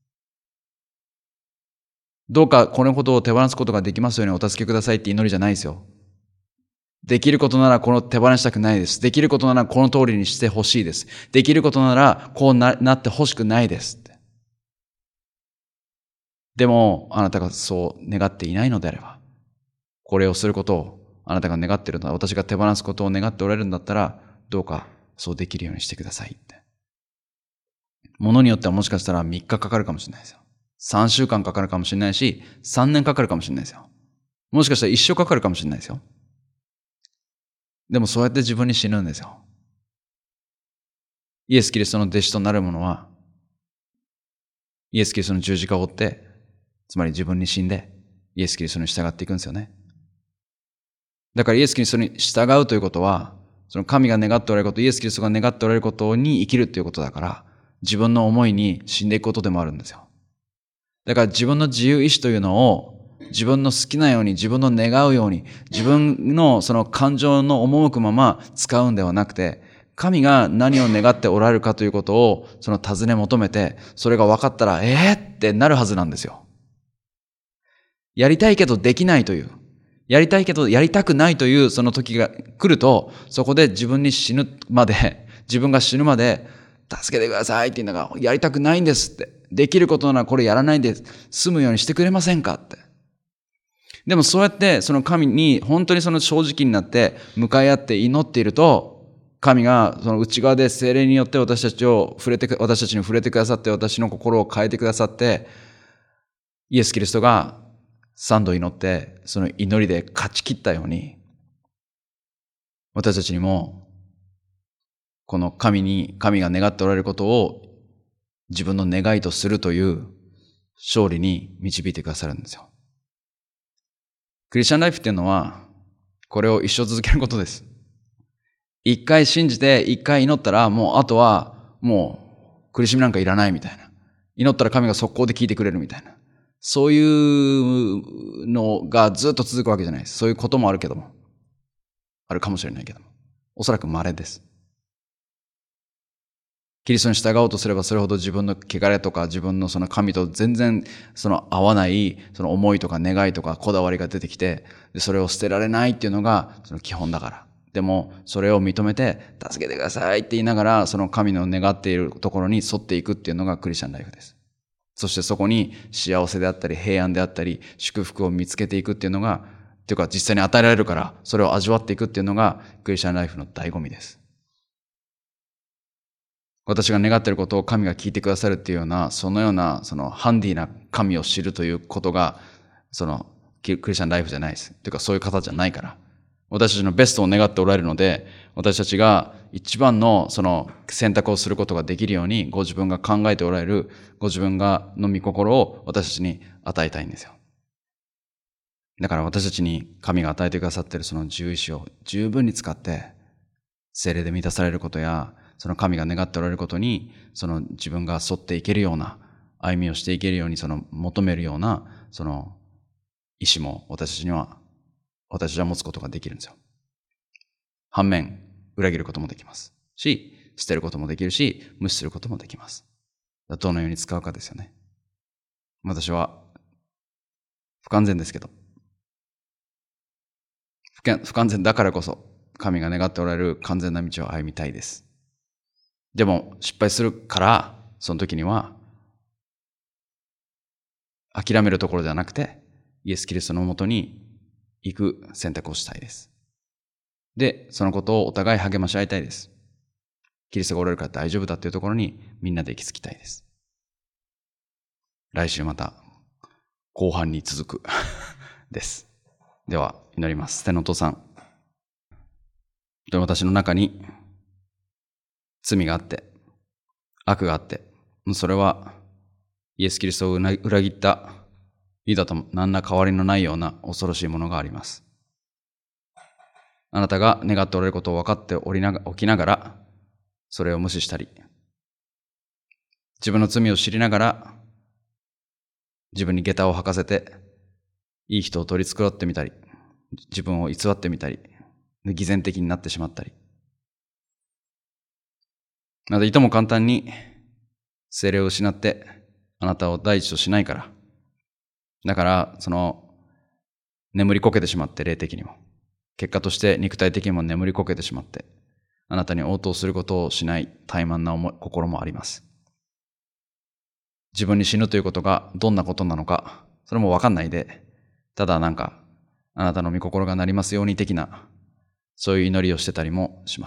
どうかこのことを手放すことができますようにお助けくださいって祈りじゃないですよ。できることならこの手放したくないです。できることならこの通りにしてほしいです。できることならこう なってほしくないですって。でもあなたがそう願っていないのであれば、これをすることをあなたが願っているのは、私が手放すことを願っておられるんだったら、どうかそうできるようにしてくださいって。ものによってはもしかしたら3日かかるかもしれないですよ。3週間かかるかもしれないし、3年かかるかもしれないですよ。もしかしたら一生かかるかもしれないですよ。でもそうやって自分に死ぬんですよ。イエス・キリストの弟子となる者は、イエス・キリストの十字架を追って、つまり自分に死んで、イエス・キリストに従っていくんですよね。だからイエス・キリストに従うということは、その神が願っておられること、イエス・キリストが願っておられることに生きるということだから、自分の思いに死んでいくことでもあるんですよ。だから自分の自由意志というのを、自分の好きなように、自分の願うように、自分のその感情の赴くまま使うんではなくて、神が何を願っておられるかということを、その尋ね求めて、それが分かったら、ってなるはずなんですよ。やりたいけどできないという、やりたいけどやりたくないというその時が来ると、そこで自分に死ぬまで、自分が死ぬまで、助けてくださいって言いながら、やりたくないんですって。できることならこれやらないで済むようにしてくれませんかって。でもそうやってその神に本当にその正直になって向かい合って祈っていると、神がその内側で聖霊によって私たちに触れてくださって、私の心を変えてくださって、イエス・キリストが3度祈って、その祈りで勝ち切ったように、私たちにも、この神が願っておられることを自分の願いとするという勝利に導いてくださるんですよ。クリスチャンライフっていうのは、これを一生続けることです。一回信じて、一回祈ったら、もうあとは、もう苦しみなんかいらないみたいな。祈ったら神が速攻で聞いてくれるみたいな。そういうのがずっと続くわけじゃないです。そういうこともあるけども。あるかもしれないけども。おそらく稀です。キリストに従おうとすればそれほど自分の汚れとか自分のその神と全然その合わないその思いとか願いとかこだわりが出てきて、それを捨てられないっていうのがその基本だから。でもそれを認めて助けてくださいって言いながらその神の願っているところに沿っていくっていうのがクリスチャンライフです。そしてそこに幸せであったり平安であったり祝福を見つけていくっていうのが、っていうか実際に与えられるからそれを味わっていくっていうのがクリスチャンライフの醍醐味です。私が願っていることを神が聞いてくださるっていうような、そのような、そのハンディな神を知るということが、そのクリスチャンライフじゃないです。というかそういう方じゃないから。私たちのベストを願っておられるので、私たちが一番のその選択をすることができるように、ご自分が考えておられる、ご自分がの御心を私たちに与えたいんですよ。だから私たちに神が与えてくださっているその自由意志を十分に使って、聖霊で満たされることや、その神が願っておられることに、その自分が沿っていけるような、歩みをしていけるように、その求めるような、その意志も私は持つことができるんですよ。反面、裏切ることもできますし、捨てることもできるし、無視することもできます。どのように使うかですよね。私は不完全ですけど、不完全だからこそ、神が願っておられる完全な道を歩みたいです。でも失敗するから、その時には諦めるところではなくて、イエス・キリストのもとに行く選択をしたいです。で、そのことをお互い励まし合いたいです。キリストがおられるから大丈夫だというところにみんなで行き着きたいです。来週また後半に続くです。では祈ります。天のお父さん、私の中に罪があって、悪があって、それはイエス・キリストを裏切ったユダと何ら変わりのないような恐ろしいものがあります。あなたが願っておられることを分かっておきながら、それを無視したり、自分の罪を知りながら、自分に下駄を履かせて、いい人を取り繕ってみたり、自分を偽ってみたり、偽善的になってしまったり、またいとも簡単に聖霊を失ってあなたを第一としないから。だから眠りこけてしまって霊的にも、結果として肉体的にも眠りこけてしまって、あなたに応答することをしない怠慢な心もあります。自分に死ぬということがどんなことなのか、それも分かんないで、ただあなたの御心がなりますように的な、そういう祈りをしてたりもします。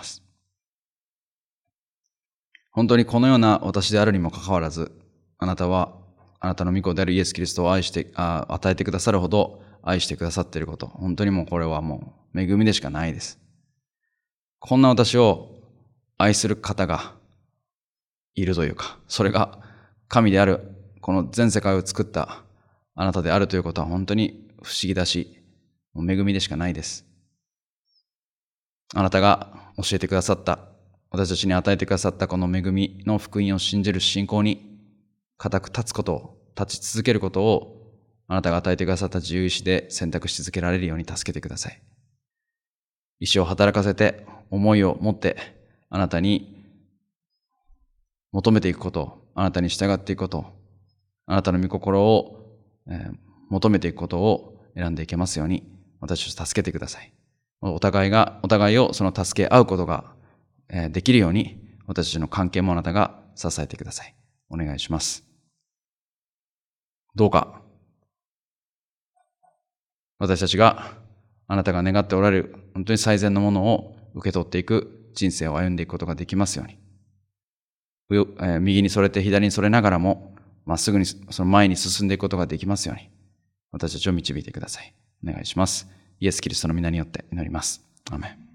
本当にこのような私であるにもかかわらず、あなたはあなたの御子であるイエス・キリストを与えてくださるほど愛してくださっていること、本当にもうこれはもう恵みでしかないです。こんな私を愛する方がいるというか、それが神であるこの全世界を作ったあなたであるということは本当に不思議だし、もう恵みでしかないです。あなたが教えてくださった、私たちに与えてくださったこの恵みの福音を信じる信仰に固く立ち続けることを、あなたが与えてくださった自由意志で選択し続けられるように助けてください。意志を働かせて、思いを持って、あなたに求めていくことを、あなたに従っていくことを、あなたの御心を、求めていくことを選んでいけますように、私を助けてください。お互いをその助け合うことができるように、私たちの関係もあなたが支えてください。お願いします。どうか、私たちがあなたが願っておられる本当に最善のものを受け取っていく人生を歩んでいくことができますように。右にそれて左にそれながらも、まっすぐにその前に進んでいくことができますように、私たちを導いてください。お願いします。イエス・キリストの皆によって祈ります。アーメン。